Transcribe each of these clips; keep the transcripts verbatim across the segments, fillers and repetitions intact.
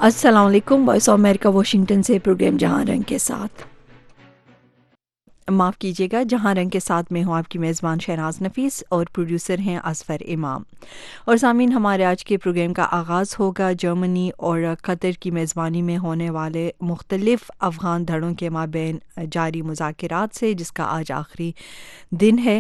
अस्सलाम वालेकुम। Voice of America Washington से प्रोग्राम जहां रंग के साथ, माफ़ कीजिएगा, जहां रंग के साथ में हूँ आपकी मेज़बान शहनाज नफीस और प्रोड्यूसर हैं असफ़र इमाम। और सामीन, हमारे आज के प्रोग्राम का आगाज़ होगा जर्मनी और कतर की मेज़बानी में होने वाले मुख्तलिफ़ अफ़गान धड़ों के माबैन जारी मुज़ाकरात से, जिसका आज आखिरी दिन है।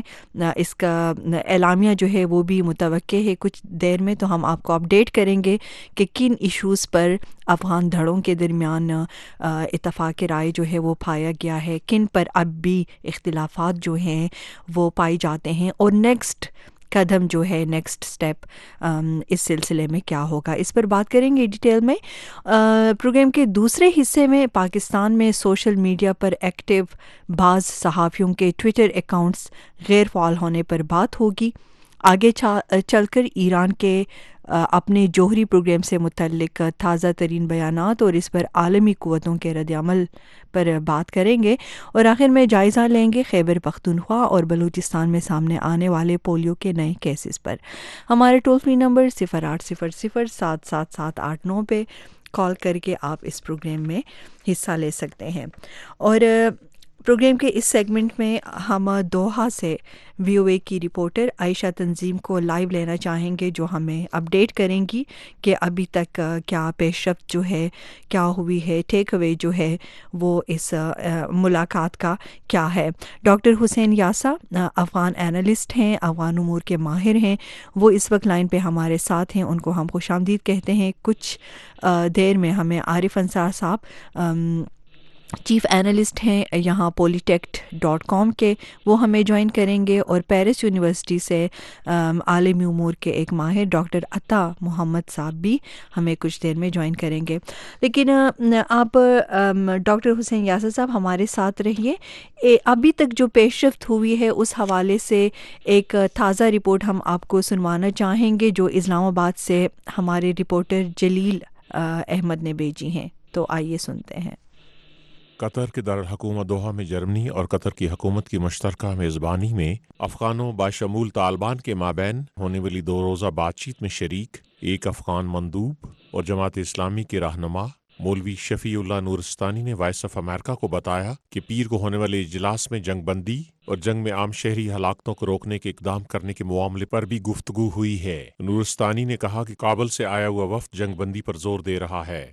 इसका एलामिया जो है वो भी मुतवक्के है कुछ देर में, तो हम आपको अपडेट करेंगे कि किन इश्यूज़ पर अफ़गान धड़ों के दरमियान इत्तफ़ाक़ राय जो है वो पाया गया है, किन पर अब भी इख्तिलाफ़ात जो हैं वो पाए जाते हैं, और नेक्स्ट कदम जो है, नेक्स्ट स्टेप इस सिलसिले में क्या होगा, इस पर बात करेंगे डिटेल में। प्रोग्राम के दूसरे हिस्से में पाकिस्तान में सोशल मीडिया पर एक्टिव बाज़ सहाफ़ियों के ट्विटर अकाउंट्स गैर फ़ाल होने पर बात होगी। आगे चलकर ईरान के अपने जोहरी प्रोग्राम से मुतल्लिक ताज़ा तरीन बयानात और इस पर आलमी क़ुव्वतों के रद्द-ए-अमल पर बात करेंगे। और आखिर में जायज़ा लेंगे खैबर पख्तूनख्वा और बलूचिस्तान में सामने आने वाले पोलियो के नए केसेस पर। हमारे टोल फ्री नंबर सिफर आठ सिफर सिफर सात सात सात आठ नौ पे कॉल करके आप इस प्रोग्राम में हिस्सा ले सकते हैं। और प्रोग्राम के इस सेगमेंट में हम दोहा से वीओए की रिपोर्टर आयशा तंजीम को लाइव लेना चाहेंगे, जो हमें अपडेट करेंगी कि अभी तक क्या पेशरफ्त जो है क्या हुई है, टेक अवे जो है वो इस मुलाकात का क्या है। डॉक्टर हुसैन यासा अफ़गान एनालिस्ट हैं, अफ़गान उमूर के माहिर हैं, वो इस वक्त लाइन पे हमारे साथ हैं, उनको हम खुशामदीद कहते हैं। कुछ देर में हमें आरिफ अंसार साहब चीफ़ एनालिस्ट हैं यहाँ पॉलीटेक्ट डॉट कॉम के, वो हमें ज्वाइन करेंगे। और पेरिस यूनिवर्सिटी से आलमी उमूर के एक माहिर डॉक्टर अता मोहम्मद साहब भी हमें कुछ देर में ज्वाइन करेंगे। लेकिन आप डॉक्टर हुसैन यासर साहब हमारे साथ रहिए। अभी तक जो पेशरफ्त हुई है उस हवाले से एक ताज़ा रिपोर्ट हम आपको सुनवाना चाहेंगे, जो इस्लामाबाद से हमारे रिपोर्टर जलील अहमद ने भेजी हैं। तो आइए सुनते हैं। कतर के दारुल हुकूमत दोहा में जर्मनी और कतर की हुकूमत की मुश्तरका मेज़बानी में अफ़गानों बाशमूल तालिबान के माबैन होने वाली दो रोज़ा बातचीत में शरीक एक अफ़गान मंदूब और जमात इस्लामी के रहनुमा मौलवी शफ़ीउल्लाह नूरस्तानी ने वॉइस ऑफ अमेरिका को बताया कि पीर को होने वाले इजलास में जंग बंदी और जंग में आम शहरी हलाकतों को रोकने के इकदाम करने के मामले पर भी गुफ्तगू हुई है। नूरस्तानी ने कहा कि काबुल से आया हुआ वफ़द जंग बंदी पर जोर दे रहा है।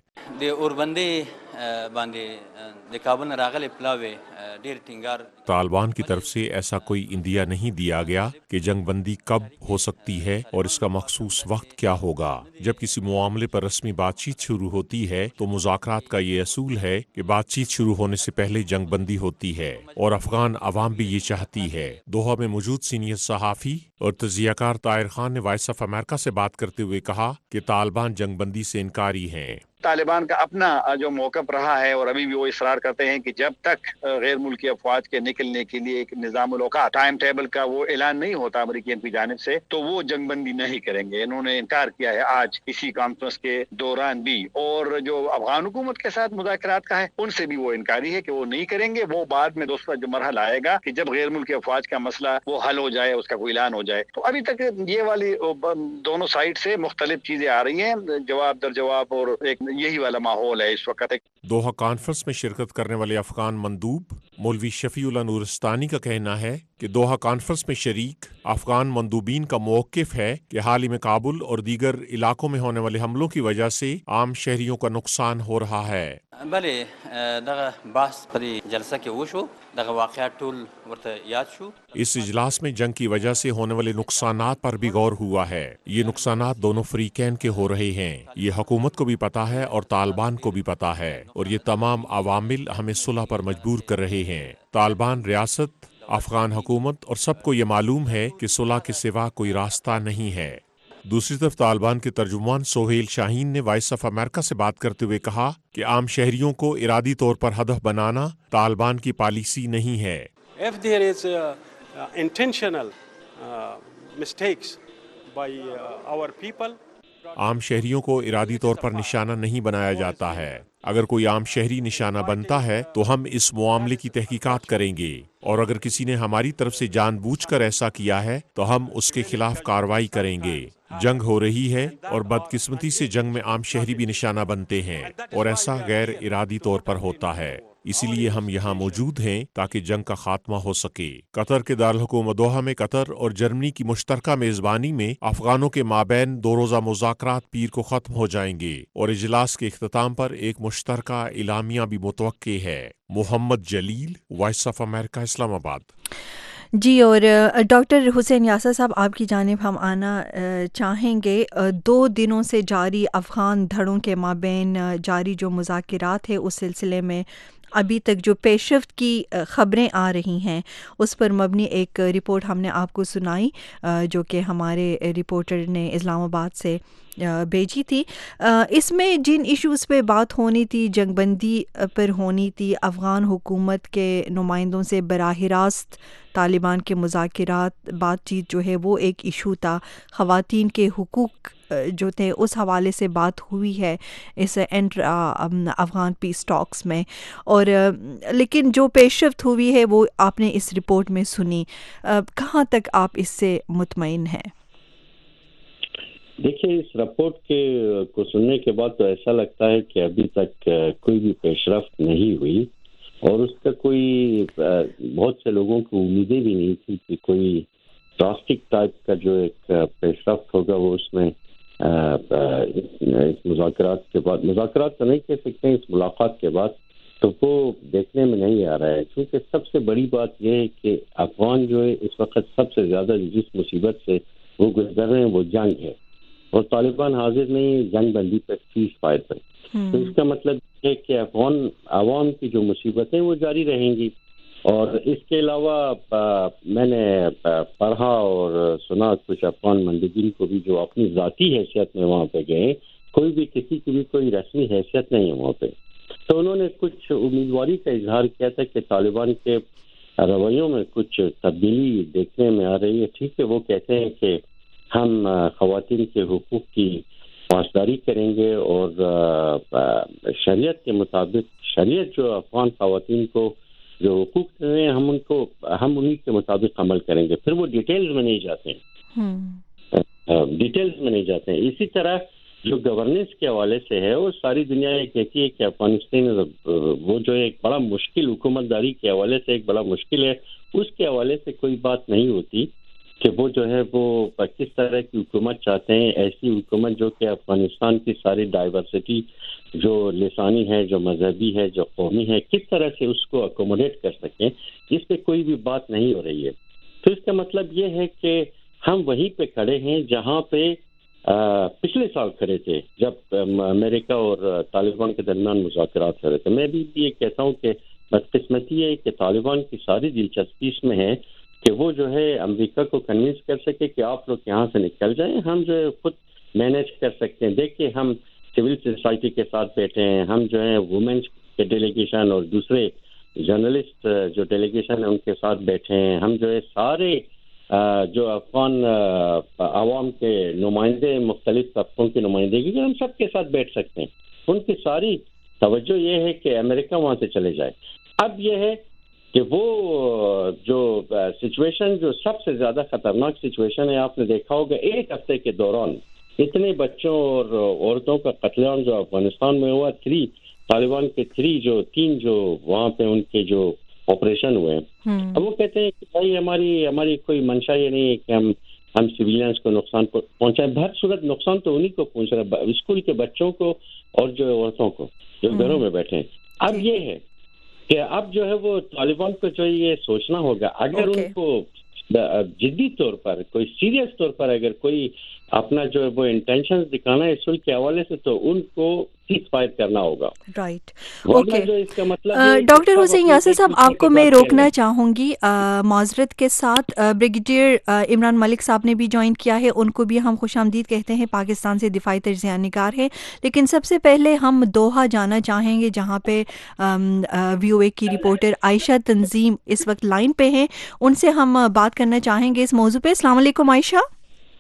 तालिबान की तरफ से ऐसा कोई इंदिया नहीं दिया गया कि जंग बंदी कब हो सकती है और इसका मखसूस वक्त क्या होगा। जब किसी मामले पर रस्मी बातचीत शुरू होती है तो मुज़ाकरात का ये असूल है कि बातचीत शुरू होने से पहले जंग बंदी होती है, और अफगान अवाम भी ये चाहती है। दोहा में मौजूद सीनियर सहाफ़ी और तजियाकार ताहिर खान ने वॉइस ऑफ अमेरिका से बात करते हुए कहा कि तालिबान जंग बंदी से इनकारी हैं। तालिबान का अपना जो मौक़िफ़ रहा है और अभी भी वो इसरार करते हैं कि जब तक गैर मुल्की अफवाज के निकलने के लिए एक निज़ामुल औक़ात टाइम टेबल का वो ऐलान नहीं होता अमरीकियन की जानिब से, तो वो जंगबंदी नहीं करेंगे। इन्होंने इनकार किया है आज इसी कॉन्फ्रेंस के दौरान भी। और जो अफगान हुकूमत के साथ मुज़ाकरात का है उनसे भी वो इनकारी है कि वो नहीं करेंगे। वो बाद में दोस्तों जो मरहला आएगा कि जब गैर मुल्की अफवाज का मसला वो हल हो जाए, उसका कोई ऐलान हो जाए। तो अभी तक ये वाली दोनों साइड से मुख्तलिफ चीजें आ रही हैं, जवाब दर जवाब, और एक यही वाला माहौल है इस वक्त। दोहा कॉन्फ्रेंस में शिरकत करने वाले अफगान मंदूब मौलवी शफ़ीउल्लाह नूरस्तानी का कहना है कि दोहा कॉन्फ्रेंस में शरीक अफगान मंदूबीन का मौक़िफ़ है कि हाल ही में काबुल और दीगर इलाकों में होने वाले हमलों की वजह से आम शहरियों का नुकसान हो रहा है। बले दगा बास परी जलसा के वुशो दगा वाक़यात टूल वर्त याद शो। इस इजलास में जंग की वजह से होने वाले नुकसानात पर भी गौर हुआ है। ये नुकसानात दोनों फ़रीक़ैन के हो रहे हैं। ये हुकूमत को भी पता है और तालिबान को भी पता है, और ये तमाम अवामिल हमें सुलह पर मजबूर कर रहे हैं। तालिबान रियासत, अफगान हुकूमत और सबको ये मालूम है कि सुलह के सिवा कोई रास्ता नहीं है। दूसरी तरफ तालिबान के तर्जुमान सोहेल शाहीन ने वॉइस ऑफ अमेरिका से बात करते हुए कहा कि आम शहरियों को इरादी तौर पर हदफ बनाना तालिबान की पॉलिसी नहीं है। If there is uh, uh, intentional uh, mistakes by uh, our people, आम शहरियों को इरादी तौर पर निशाना नहीं बनाया जाता है। اگر کوئی عام شہری نشانہ بنتا ہے تو ہم اس معاملے کی تحقیقات کریں گے، اور اگر کسی نے ہماری طرف سے جان بوجھ کر ایسا کیا ہے تو ہم اس کے خلاف کارروائی کریں گے۔ جنگ ہو رہی ہے اور بدقسمتی سے جنگ میں عام شہری بھی نشانہ بنتے ہیں، اور ایسا غیر ارادی طور پر ہوتا ہے۔ اسی لیے ہم یہاں موجود ہیں تاکہ جنگ کا خاتمہ ہو سکے۔ قطر کے دارالحکومت دوحہ میں قطر اور جرمنی کی مشترکہ میزبانی میں افغانوں کے مابین دو روزہ مذاکرات پیر کو ختم ہو جائیں گے، اور اجلاس کے اختتام پر ایک مشترکہ اعلامیہ بھی متوقع ہے۔ محمد جلیل، وائس آف امریکہ، اسلام آباد۔ جی، اور ڈاکٹر حسین یاسر صاحب، آپ کی جانب ہم آنا چاہیں گے۔ دو دنوں سے جاری افغان دھڑوں کے مابین جاری جو مذاکرات ہے اس سلسلے میں ابھی تک جو پیش رفت کی خبریں آ رہی ہیں اس پر مبنی ایک رپورٹ ہم نے آپ کو سنائی، جو کہ ہمارے رپورٹر نے اسلام آباد سے بھیجی تھی۔ اس میں جن ایشوز پہ بات ہونی تھی، جنگ بندی پر ہونی تھی، افغان حکومت کے نمائندوں سے براہ راست طالبان کے مذاکرات بات چیت جو ہے وہ ایک ایشو تھا، خواتین کے حقوق جو تھے اس حوالے سے بات ہوئی ہے اس انٹر افغان پیس ٹاکس میں، اور لیکن جو پیش رفت ہوئی ہے وہ آپ نے اس رپورٹ میں سنی۔ کہاں تک آپ اس سے مطمئن ہیں؟ دیکھیے، اس رپورٹ کے کو سننے کے بعد تو ایسا لگتا ہے کہ ابھی تک کوئی بھی پیش رفت نہیں ہوئی، اور اس کا کوئی بہت سے لوگوں کو امیدیں بھی نہیں تھی کہ کوئی ڈراسٹک ٹائپ کا جو ایک پیش رفت ہوگا وہ اس میں اس مذاکرات کے بعد، مذاکرات تو نہیں کہہ سکتے، اس ملاقات کے بعد تو وہ دیکھنے میں نہیں آ رہا ہے، کیونکہ سب سے بڑی بات یہ ہے کہ افغان جو ہے اس وقت سب سے زیادہ جس مصیبت سے وہ گزر رہے ہیں وہ جنگ ہے، اور طالبان حاضر نہیں جنگ بندی پر، سیز فائر پر۔ تو اس کا مطلب یہ ہے کہ افغان عوام کی جو مصیبتیں وہ جاری رہیں گی۔ اور اس کے علاوہ میں نے پڑھا اور سنا کچھ افغان مندوبین کو بھی جو اپنی ذاتی حیثیت میں وہاں پہ گئے، کوئی بھی کسی کی بھی کوئی رسمی حیثیت نہیں ہے وہاں پہ، تو انہوں نے کچھ امیدواری کا اظہار کیا تھا کہ طالبان کے رویوں میں کچھ تبدیلی دیکھنے میں آ رہی ہے۔ ٹھیک ہے، وہ کہتے ہیں کہ ہم خواتین کے حقوق کی پاسداری کریں گے، اور شریعت کے مطابق، شریعت جو افغان خواتین کو جو حقوق ہیں ہم ان کو ہم انہی کے مطابق عمل کریں گے۔ پھر وہ ڈیٹیلز میں نہیں جاتے ہیں، ڈیٹیلز میں نہیں جاتے ہیں۔ اسی طرح جو گورننس کے حوالے سے ہے، وہ ساری دنیا یہ کہتی ہے کہ افغانستان وہ جو ایک بڑا مشکل حکومت داری کے حوالے سے ایک بڑا مشکل ہے، اس کے حوالے سے کوئی بات نہیں ہوتی کہ وہ جو ہے وہ کس طرح کی حکومت چاہتے ہیں، ایسی حکومت جو کہ افغانستان کی ساری ڈائیورسٹی جو لسانی ہے، جو مذہبی ہے، جو قومی ہے، کس طرح سے اس کو اکوموڈیٹ کر سکیں، اس پہ کوئی بھی بات نہیں ہو رہی ہے۔ تو اس کا مطلب یہ ہے کہ ہم وہیں پہ کھڑے ہیں جہاں پہ پچھلے سال کھڑے تھے جب امریکہ اور طالبان کے درمیان مذاکرات ہو رہے تھے۔ میں بھی یہ کہتا ہوں کہ بدقسمتی ہے کہ طالبان کی ساری دلچسپی اس میں ہے کہ وہ جو ہے امریکہ کو کنونس کر سکے کہ آپ لوگ یہاں سے نکل جائیں، ہم جو ہے خود مینیج کر سکتے ہیں۔ دیکھیے، ہم سول سوسائٹی کے ساتھ بیٹھے ہیں، ہم جو ہیں وومنس کے ڈیلیگیشن اور دوسرے جرنلسٹ جو ڈیلیگیشن ہیں ان کے ساتھ بیٹھے ہیں، ہم جو ہے سارے جو افغان عوام کے نمائندے، مختلف طبقوں کی نمائندگی، ہم سب کے ساتھ بیٹھ سکتے ہیں۔ ان کی ساری توجہ یہ ہے کہ امریکہ وہاں سے چلے جائے۔ اب یہ ہے کہ وہ جو سچویشن جو سب سے زیادہ خطرناک سچویشن ہے، آپ نے دیکھا ہوگا ایک ہفتے کے دوران اتنے بچوں اور عورتوں کا قتل عام جو افغانستان میں ہوا، تھری طالبان کے تھری جو تین جو وہاں پہ ان کے جو آپریشن ہوئے ہیں، اب وہ کہتے ہیں کہ بھائی ہماری ہماری کوئی منشا یہ نہیں ہے کہ ہم ہم سویلینس کو نقصان پہنچائیں۔ بہر صورت نقصان تو انہیں کو پہنچ رہا ہے، اسکول کے بچوں کو اور جو عورتوں کو جو گھروں میں بیٹھے ہیں۔ اب یہ ہے کہ اب جو ہے وہ طالبان کو جو یہ سوچنا ہوگا، اگر okay. ان کو جدی طور پر کوئی سیریس طور پر اگر کوئی اپنا جو ہے وہ انٹینشن دکھانا ہے اسرائیل کے حوالے سے، تو ان کو سیز فائر کرنا ہوگا۔ Right, okay. Doctor Hussain Yasir صاحب، آپ کو میں روکنا چاہوں گی معذرت کے ساتھ۔ بریگیڈیئر عمران ملک صاحب نے بھی جوائن کیا ہے، ان کو بھی ہم خوش آمدید کہتے ہیں، پاکستان سے دفاعی تجزیہ نگار ہے۔ لیکن سب سے پہلے ہم دوحہ جانا چاہیں گے، جہاں پہ وی او اے کی رپورٹر عائشہ تنظیم اس وقت لائن پہ ہیں، ان سے ہم بات کرنا چاہیں گے اس موضوع پہ۔ السلام علیکم عائشہ۔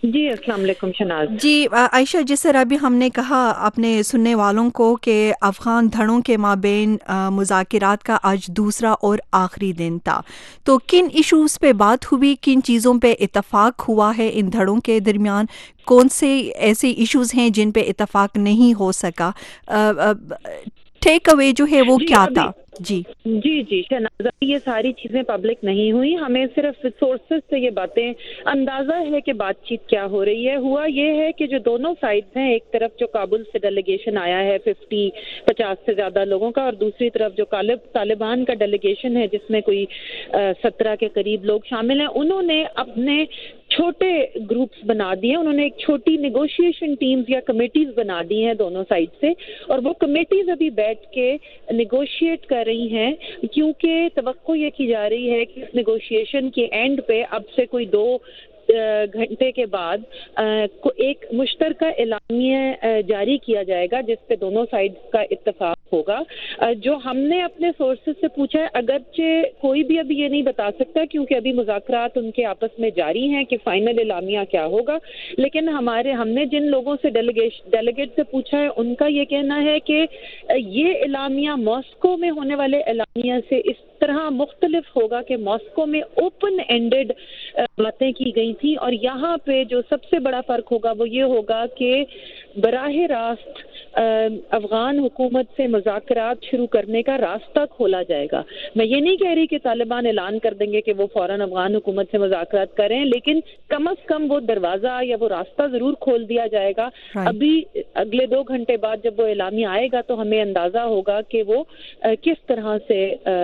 جی السلام علیکم شناز جی عائشہ، جس طرح ابھی ہم نے کہا اپنے سننے والوں کو کہ افغان دھڑوں کے مابین مذاکرات کا آج دوسرا اور آخری دن تھا، تو کن ایشوز پہ بات ہوئی، کن چیزوں پہ اتفاق ہوا ہے ان دھڑوں کے درمیان، کون سے ایسے ایشوز ہیں جن پہ اتفاق نہیں ہو سکا، ٹیک اوے جو ہے وہ کیا تھا؟ جی جی جی شہناز، یہ ساری چیزیں پبلک نہیں ہوئی، ہمیں صرف سورسز سے یہ باتیں اندازہ ہے کہ بات چیت کیا ہو رہی ہے۔ ہوا یہ ہے کہ جو دونوں سائڈز ہیں، ایک طرف جو کابل سے ڈیلیگیشن آیا ہے ففٹی پچاس سے زیادہ لوگوں کا، اور دوسری طرف جو طالبان کا ڈیلیگیشن ہے جس میں کوئی سترہ کے قریب لوگ شامل ہیں، انہوں نے اپنے چھوٹے گروپس بنا دیے، انہوں نے ایک چھوٹی نیگوشیشن ٹیمز یا کمیٹیز بنا دی ہیں دونوں سائڈ سے، اور وہ کمیٹیز ابھی بیٹھ کے نیگوشیٹ کر رہی ہیں، کیونکہ توقع یہ کی جا رہی ہے کہ اس نیگوشیشن کے اینڈ پہ اب سے کوئی دو گھنٹے کے بعد ایک مشترکہ اعلامیہ جاری کیا جائے گا جس پہ دونوں سائڈ کا اتفاق ہوگا۔ جو ہم نے اپنے سورسز سے پوچھا ہے، اگرچہ کوئی بھی ابھی یہ نہیں بتا سکتا کیونکہ ابھی مذاکرات ان کے آپس میں جاری ہیں کہ فائنل اعلامیہ کیا ہوگا، لیکن ہمارے ہم نے جن لوگوں سے ڈیلیگیٹ سے پوچھا ہے ان کا یہ کہنا ہے کہ یہ اعلامیہ ماسکو میں ہونے والے اعلامیہ سے اس طرح مختلف ہوگا کہ ماسکو میں اوپن اینڈڈ باتیں کی گئی تھی، اور یہاں پہ جو سب سے بڑا فرق ہوگا وہ یہ ہوگا کہ براہ راست افغان حکومت سے مذاکرات شروع کرنے کا راستہ کھولا جائے گا۔ میں یہ نہیں کہہ رہی کہ طالبان اعلان کر دیں گے کہ وہ فوراً افغان حکومت سے مذاکرات کریں، لیکن کم از کم وہ دروازہ یا وہ راستہ ضرور کھول دیا جائے گا۔ ابھی اگلے دو گھنٹے بعد جب وہ اعلامیہ آئے گا تو ہمیں اندازہ ہوگا کہ وہ کس طرح سے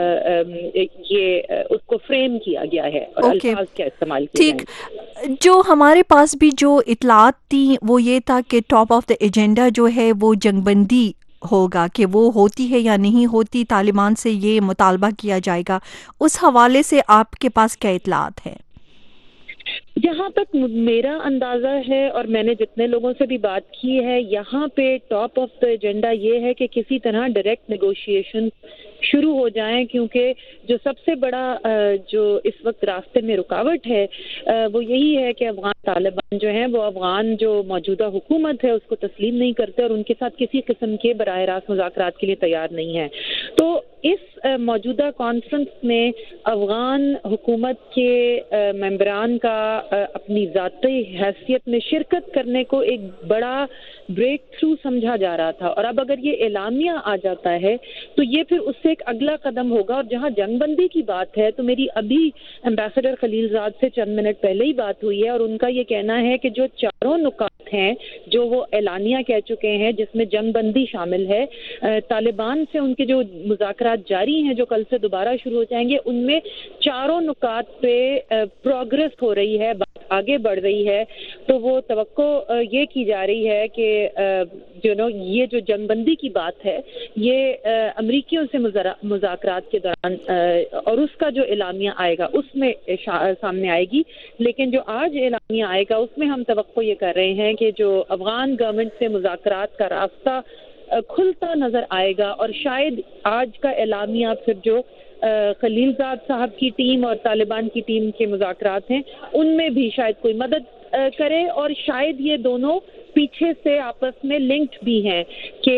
یہ اس کو فریم کیا گیا ہے اور الفاظ کیا استعمال کیے گئے ہیں۔ جو ہمارے پاس بھی جو اطلاعات تھیں وہ یہ تھا کہ ٹاپ آف دا ایجنڈا جو ہے وہ جنگ بندی ہوگا، کہ وہ ہوتی ہے یا نہیں ہوتی، طالبان سے یہ مطالبہ کیا جائے گا۔ اس حوالے سے آپ کے پاس کیا اطلاعات ہیں؟ جہاں تک میرا اندازہ ہے اور میں نے جتنے لوگوں سے بھی بات کی ہے، یہاں پہ ٹاپ آف دا ایجنڈا یہ ہے کہ کسی طرح ڈائریکٹ نیگوشیشن شروع ہو جائیں، کیونکہ جو سب سے بڑا جو اس وقت راستے میں رکاوٹ ہے وہ یہی ہے کہ افغان طالبان جو ہیں وہ افغان جو موجودہ حکومت ہے اس کو تسلیم نہیں کرتے اور ان کے ساتھ کسی قسم کے براہ راست مذاکرات کے لیے تیار نہیں ہیں۔ تو اس موجودہ کانفرنس میں افغان حکومت کے ممبران کا اپنی ذاتی حیثیت میں شرکت کرنے کو ایک بڑا بریک تھرو سمجھا جا رہا تھا، اور اب اگر یہ اعلامیہ آ جاتا ہے تو یہ پھر اس سے ایک اگلا قدم ہوگا۔ اور جہاں جنگ بندی کی بات ہے تو میری ابھی ایمبیسڈر خلیل زاد سے چند منٹ پہلے ہی بات ہوئی ہے، اور ان کا یہ کہنا ہے کہ جو چاروں نکات ہیں جو وہ اعلانیہ کہہ چکے ہیں جس میں جنگ بندی شامل ہے، طالبان سے ان کے جو مذاکرات جاری ہیں جو کل سے دوبارہ شروع ہو جائیں گے، ان میں چاروں نکات پہ پروگرس ہو رہی ہے، بات آگے بڑھ رہی ہے۔ تو وہ توقع یہ کی جا رہی ہے کہ جو نو یہ جو جنگ بندی کی بات ہے یہ امریکیوں سے مذاکرات کے دوران اور اس کا جو اعلامیہ آئے گا اس میں سامنے آئے گی، لیکن جو آج اعلامیہ آئے گا اس میں ہم توقع یہ کر رہے ہیں کہ جو افغان گورنمنٹ سے مذاکرات کا راستہ کھلتا نظر آئے گا، اور شاید آج کا اعلامیہ پھر جو خلیل زاد صاحب کی ٹیم اور طالبان کی ٹیم کے مذاکرات ہیں ان میں بھی شاید کوئی مدد کرے، اور شاید یہ دونوں پیچھے سے آپس میں لنکڈ بھی ہیں کہ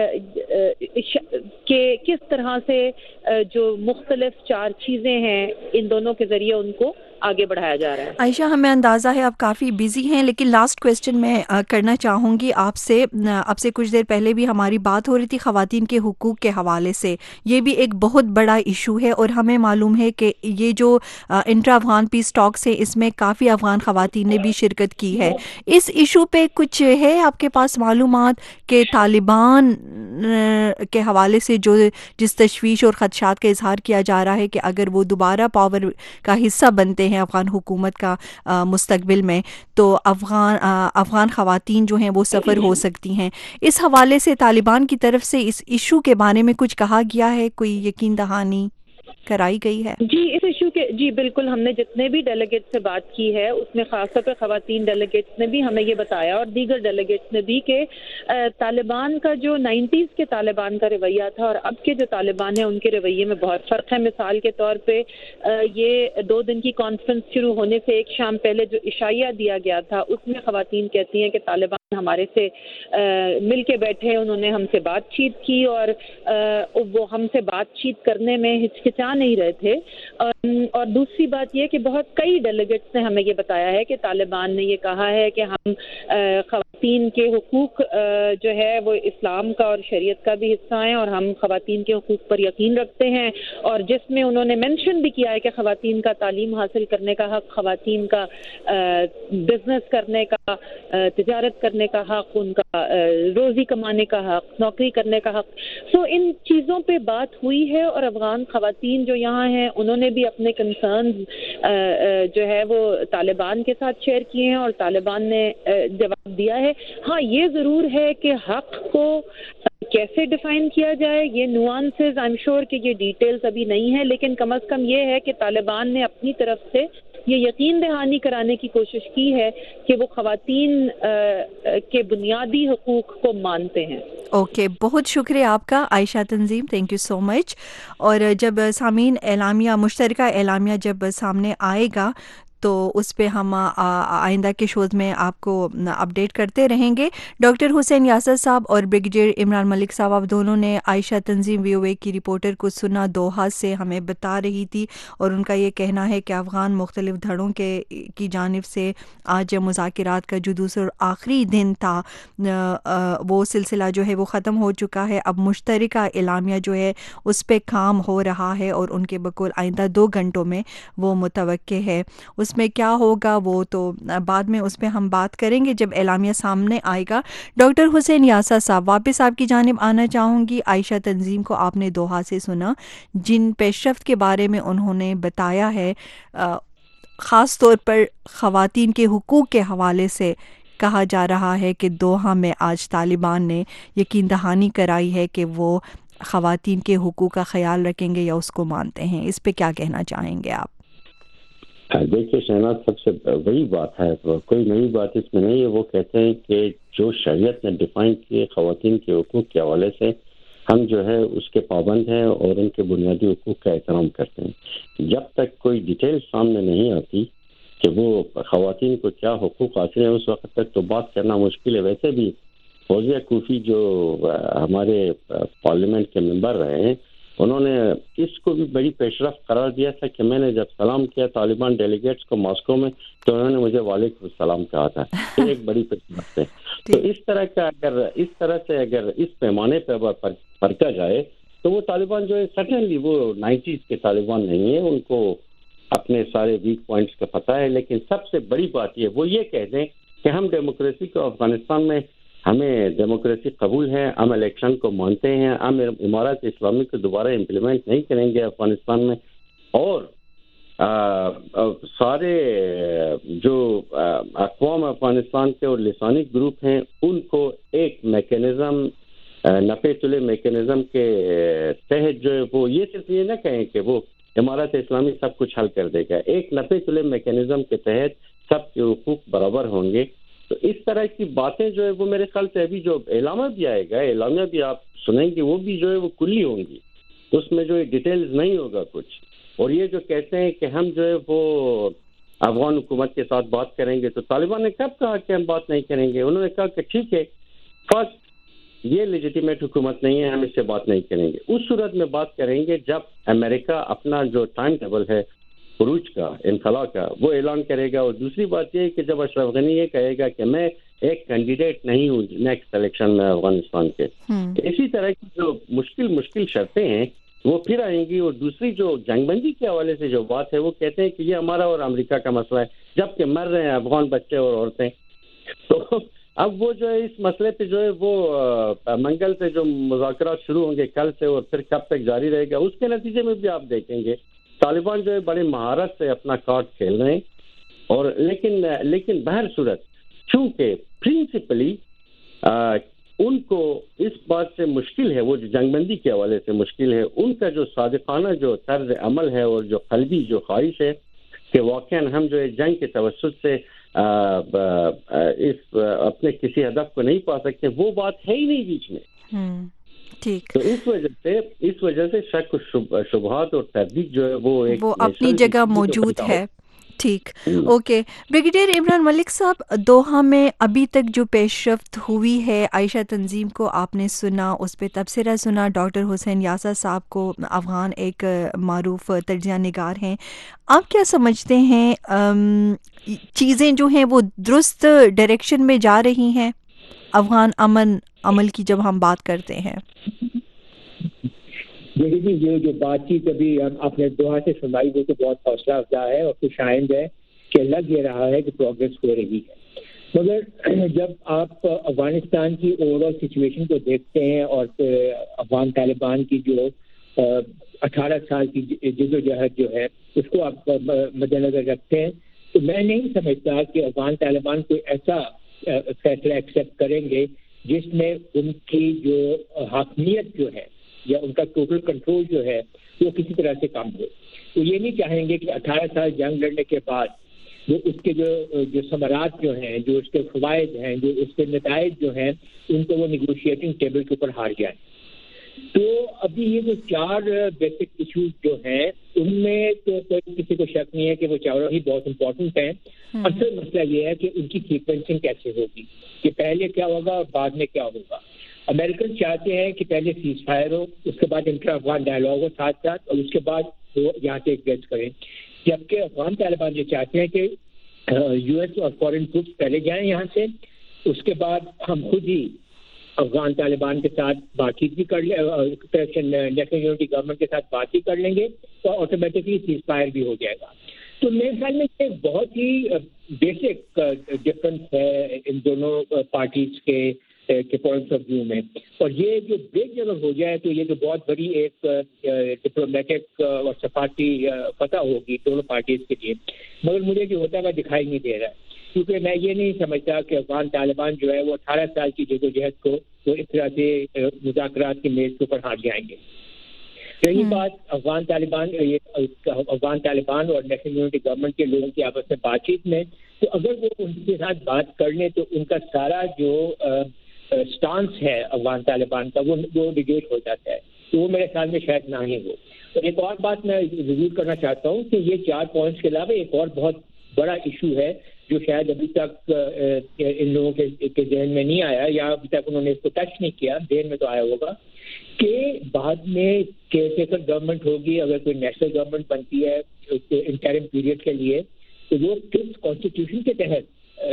کہ کس طرح سے جو مختلف چار چیزیں ہیں ان دونوں کے ذریعے ان کو آگے بڑھایا جا رہا ہے۔ عائشہ، ہمیں اندازہ ہے آپ کافی بزی ہیں، لیکن لاسٹ کویسچن میں کرنا چاہوں گی آپ سے۔ آپ سے کچھ دیر پہلے بھی ہماری بات ہو رہی تھی خواتین کے حقوق کے حوالے سے، یہ بھی ایک بہت بڑا ایشو ہے، اور ہمیں معلوم ہے کہ یہ جو انٹرا افغان پیس ٹاکس ہے اس میں کافی افغان خواتین نے بھی شرکت کی ہے۔ اس ایشو پہ کچھ ہے آپ کے پاس معلومات کہ طالبان کے حوالے سے جو جس تشویش اور خدشات کا اظہار کیا جا رہا ہے کہ اگر وہ دوبارہ پاور کا حصہ بنتے ہیں افغان حکومت کا مستقبل میں تو افغان افغان خواتین جو ہیں وہ سفر ہو سکتی ہیں، اس حوالے سے طالبان کی طرف سے اس ایشو کے بارے میں کچھ کہا گیا ہے، کوئی یقین دہانی؟ कराई गई है? جی اس ایشو کے جی بالکل، ہم نے جتنے بھی ڈیلیگیٹ سے بات کی ہے اس میں خاص طور پہ خواتین ڈیلیگیٹس نے بھی ہمیں یہ بتایا اور دیگر ڈیلیگیٹس نے بھی کہ طالبان کا جو نائنٹیز کے طالبان کا رویہ تھا اور اب کے جو طالبان ہیں ان کے رویے میں بہت فرق ہے. مثال کے طور پہ یہ دو دن کی کانفرنس شروع ہونے سے ایک شام پہلے جو عشائیہ دیا گیا تھا اس میں خواتین کہتی ہیں کہ طالبان ہمارے سے مل کے بیٹھے، انہوں نے ہم سے بات چیت کی اور وہ ہم سے بات چیت کرنے میں ہچکچا نہیں رہے تھے. اور دوسری بات یہ کہ بہت کئی ڈیلیگیٹس نے ہمیں یہ بتایا ہے کہ طالبان نے یہ کہا ہے کہ ہم خواتین کے حقوق جو ہے وہ اسلام کا اور شریعت کا بھی حصہ ہیں اور ہم خواتین کے حقوق پر یقین رکھتے ہیں، اور جس میں انہوں نے مینشن بھی کیا ہے کہ خواتین کا تعلیم حاصل کرنے کا حق، خواتین کا بزنس کرنے کا، تجارت کرنے کا حق، ان کا روزی کمانے کا حق، نوکری کرنے کا حق. سو ان چیزوں پہ بات ہوئی ہے اور افغان خواتین جو یہاں ہیں انہوں نے بھی اپنے کنسرنز جو ہے وہ طالبان کے ساتھ شیئر کیے ہیں اور طالبان نے جواب دیا ہے. ہاں یہ ضرور ہے کہ حق کو کیسے ڈیفائن کیا جائے، یہ نوانسز آئی ایم شیور کہ یہ ڈیٹیلز ابھی نہیں ہے، لیکن کم از کم یہ ہے کہ طالبان نے اپنی طرف سے یہ یقین دہانی کرانے کی کوشش کی ہے کہ وہ خواتین کے بنیادی حقوق کو مانتے ہیں. اوکے okay, بہت شکریہ آپ کا عائشہ تنظیم، تھینک یو سو مچ. اور جب سامعین اعلامیہ مشترکہ اعلامیہ جب سامنے آئے گا تو اس پہ ہم آئندہ کے شوز میں آپ کو اپڈیٹ کرتے رہیں گے. ڈاکٹر حسین یاسر صاحب اور بریگیڈیئر عمران ملک صاحب آپ دونوں نے عائشہ تنظیم وی او اے کی رپورٹر کو سنا دوحہ سے ہمیں بتا رہی تھی، اور ان کا یہ کہنا ہے کہ افغان مختلف دھڑوں کے کی جانب سے آج مذاکرات کا جو دوسرا آخری دن تھا وہ سلسلہ جو ہے وہ ختم ہو چکا ہے. اب مشترکہ اعلامیہ جو ہے اس پہ کام ہو رہا ہے اور ان کے بقول آئندہ دو گھنٹوں میں وہ متوقع ہے. اس میں کیا ہوگا وہ تو بعد میں اس پہ ہم بات کریں گے جب اعلامیہ سامنے آئے گا. ڈاکٹر حسین یاسر صاحب واپس آپ کی جانب آنا چاہوں گی. عائشہ تنظیم کو آپ نے دوحہ سے سنا، جن پیش رفت کے بارے میں انہوں نے بتایا ہے، خاص طور پر خواتین کے حقوق کے حوالے سے کہا جا رہا ہے کہ دوحہ میں آج طالبان نے یقین دہانی کرائی ہے کہ وہ خواتین کے حقوق کا خیال رکھیں گے یا اس کو مانتے ہیں. اس پہ کیا کہنا چاہیں گے آپ؟ دیکھیے شہناز، سب سے وہی بات ہے، کوئی نئی بات اس میں نہیں ہے. وہ کہتے ہیں کہ جو شریعت نے ڈیفائن کیے خواتین کے حقوق کے حوالے سے ہم جو ہے اس کے پابند ہیں اور ان کے بنیادی حقوق کا احترام کرتے ہیں. جب تک کوئی ڈیٹیل سامنے نہیں آتی کہ وہ خواتین کو کیا حقوق حاصل ہیں اس وقت تک تو بات کرنا مشکل ہے. ویسے بھی فوزیہ کوفی جو ہمارے پارلیمنٹ کے ممبر رہے ہیں انہوں نے اس کو بھی بڑی پیش رفت قرار دیا تھا کہ میں نے جب سلام کیا طالبان ڈیلیگیٹس کو ماسکو میں تو انہوں نے مجھے وعلیکم السلام کہا تھا. یہ ایک بڑی پیش رفت ہے. تو اس طرح کا اگر اس طرح سے اگر اس پیمانے پہ پرکھا جائے تو وہ طالبان جو ہے سٹنلی وہ نائنٹیز کے طالبان نہیں ہیں، ان کو اپنے سارے ویک پوائنٹس کا پتہ ہے. لیکن سب سے بڑی بات یہ وہ یہ کہہ دیں کہ ہم ڈیموکریسی کو افغانستان میں ہمیں ڈیموکریسی قبول ہے، ہم الیکشن کو مانتے ہیں، ہم امارات اسلامی کو دوبارہ امپلیمنٹ نہیں کریں گے افغانستان میں، اور آ, آ, سارے جو اقوام افغانستان کے اور لسانی گروپ ہیں ان کو ایک میکینزم نفع تلے میکینزم کے تحت جو ہے وہ یہ صرف یہ نہ کہیں کہ وہ امارات اسلامی سب کچھ حل کر دے گا، ایک نفع تلے میکینزم کے تحت سب کے حقوق برابر ہوں گے. تو اس طرح کی باتیں جو ہے وہ میرے خیال سے ابھی جو اعلامیہ بھی آئے گا، اعلامیہ بھی آپ سنیں گے، وہ بھی جو ہے وہ کلی ہوں گی، اس میں جو ہے ڈیٹیلز نہیں ہوگا کچھ. اور یہ جو کہتے ہیں کہ ہم جو ہے وہ افغان حکومت کے ساتھ بات کریں گے، تو طالبان نے کب کہا کہ ہم بات نہیں کریں گے؟ انہوں نے کہا کہ ٹھیک ہے، فرسٹ یہ لیجیٹیمیٹ حکومت نہیں ہے، ہم اس سے بات نہیں کریں گے. اس صورت میں بات کریں گے جب امریکہ اپنا جو ٹائم ٹیبل ہے خروج کا، انخلاء کا، وہ اعلان کرے گا. اور دوسری بات یہ ہے کہ جب اشرف غنی یہ کہے گا کہ میں ایک کینڈیڈیٹ نہیں ہوں نیکسٹ الیکشن میں افغانستان کے، اسی طرح کی جو مشکل مشکل شرطیں ہیں وہ پھر آئیں گی. اور دوسری جو جنگ بندی کے حوالے سے جو بات ہے وہ کہتے ہیں کہ یہ ہمارا اور امریکہ کا مسئلہ ہے، جبکہ مر رہے ہیں افغان بچے اور عورتیں. تو اب وہ جو ہے اس مسئلے پہ جو ہے وہ منگل سے جو مذاکرات شروع ہوں گے کل سے، اور پھر کب تک جاری رہے گا، اس کے نتیجے میں بھی آپ دیکھیں گے طالبان جو ہے بڑے مہارت سے اپنا کارڈ کھیل رہے ہیں. اور لیکن لیکن بہر صورت چونکہ پرنسپلی ان کو اس بات سے مشکل ہے، وہ جو جنگ بندی کے حوالے سے مشکل ہے، ان کا جو صادقانہ جو طرز عمل ہے اور جو قلبی جو خواہش ہے کہ واقعاً ہم جو ہے جنگ کے توسط سے آ آ اس اپنے کسی ہدف کو نہیں پا سکتے، وہ بات ہے ہی نہیں بیچ میں. ٹھیک. تو اس وجہ سے اس وجہ سے شک و شبہات اور تردید جو ہے وہ ایک وہ اپنی جگہ موجود ہے. ٹھیک. اوکے. بریگیڈیئر عمران ملک صاحب، دوحہ میں ابھی تک جو پیش رفت ہوئی ہے، عائشہ تنظیم کو آپ نے سنا، اس پہ تبصرہ سنا، ڈاکٹر حسین یاسر صاحب کو، افغان ایک معروف تجزیہ نگار ہیں. آپ کیا سمجھتے ہیں چیزیں جو ہیں وہ درست ڈائریکشن میں جا رہی ہیں افغان امن عمل کی جب ہم بات کرتے ہیں؟ دیکھیے یہ جو بات چیت ابھی آپ نے دوحہ سے سنائی وہ تو بہت حوصلہ افزا ہے اور خوش آئند ہے کہ لگ یہ رہا ہے کہ پروگریس ہو رہی ہے. مگر جب آپ افغانستان کی اوور آل سچویشن کو دیکھتے ہیں اور افغان طالبان کی جو اٹھارہ سال کی جدوجہد جو ہے اس کو آپ مد نظر رکھتے ہیں تو میں نہیں سمجھتا کہ افغان طالبان کوئی ایسا فیصلہ ایکسیپٹ کریں گے جس میں ان کی جو حاکمیت جو ہے یا ان کا ٹوٹل کنٹرول جو ہے وہ کسی طرح سے کم ہو. تو یہ نہیں چاہیں گے کہ اٹھارہ سال جنگ لڑنے کے بعد جو اس کے جو جو ثمرات جو ہیں، جو اس کے فوائد ہیں، جو اس کے نتائج جو ہیں، ان کو وہ نیگوشیٹنگ ٹیبل کے اوپر ہار جائیں. تو ابھی یہ جو چار بیسک ایشوز جو ہیں ان میں تو کوئی کسی کو شک نہیں ہے کہ وہ چاروں ہی بہت امپورٹنٹ ہیں. اصل مسئلہ یہ ہے کہ ان کی سیکوینسنگ کیسے ہوگی، کہ پہلے کیا ہوگا اور بعد میں کیا ہوگا. امریکن چاہتے ہیں کہ پہلے سیز فائر ہو، اس کے بعد انٹر افغان ڈائلاگ ہو ساتھ ساتھ، اور اس کے بعد وہ یہاں سے ایگزٹ کریں. جبکہ افغان طالبان یہ چاہتے ہیں کہ یو ایس اور فورن ٹروپس پہلے جائیں یہاں سے، اس کے بعد ہم خود ہی افغان طالبان کے ساتھ بات چیت بھی کر لیں، نیشنل یونٹی گورنمنٹ کے ساتھ بات بھی کر لیں گے تو آٹومیٹکلی سیز فائر بھی ہو جائے گا. تو میرے خیال میں یہ بہت ہی بیسک ڈفرنس ہے ان دونوں پارٹیز کے کے پوائنٹس آف ویو میں. اور یہ جو بریک اگر ہو جائے تو یہ تو بہت بڑی ایک ڈپلومیٹک اور سفارتی فتح ہوگی دونوں پارٹیز کے لیے. مگر مجھے جو ہوتا ہے وہ دکھائی نہیں دے رہا ہے، کیونکہ میں یہ نہیں سمجھتا کہ افغان طالبان جو ہے وہ اٹھارہ سال کی جدوجہد کو وہ اس طرح سے مذاکرات کی میز کے اوپر ہار جائیں گے. رہی بات افغان طالبان افغان طالبان اور نیشنل یونٹی گورنمنٹ کے لوگوں کی آپس میں بات چیت میں، تو اگر وہ ان کے ساتھ بات کر لیں تو ان کا سارا جو اسٹانس ہے افغان طالبان کا وہ وہ ریڈیوس ہو جاتا ہے. تو وہ میرے خیال میں شاید نہ ہی ہو. اور ایک اور بات میں ضرور کرنا چاہتا ہوں کہ یہ چار پوائنٹس کے علاوہ ایک اور بہت بڑا ایشو ہے جو شاید ابھی تک ان لوگوں کے ذہن میں نہیں آیا یا ابھی تک انہوں نے اس کو ٹچ نہیں کیا، ذہن میں تو آیا ہوگا کہ بعد میں کیئر ٹیکر گورنمنٹ ہوگی، اگر کوئی نیشنل گورنمنٹ بنتی ہے انٹرم پیریڈ کے لیے تو وہ کس کانسٹیٹیوشن کے تحت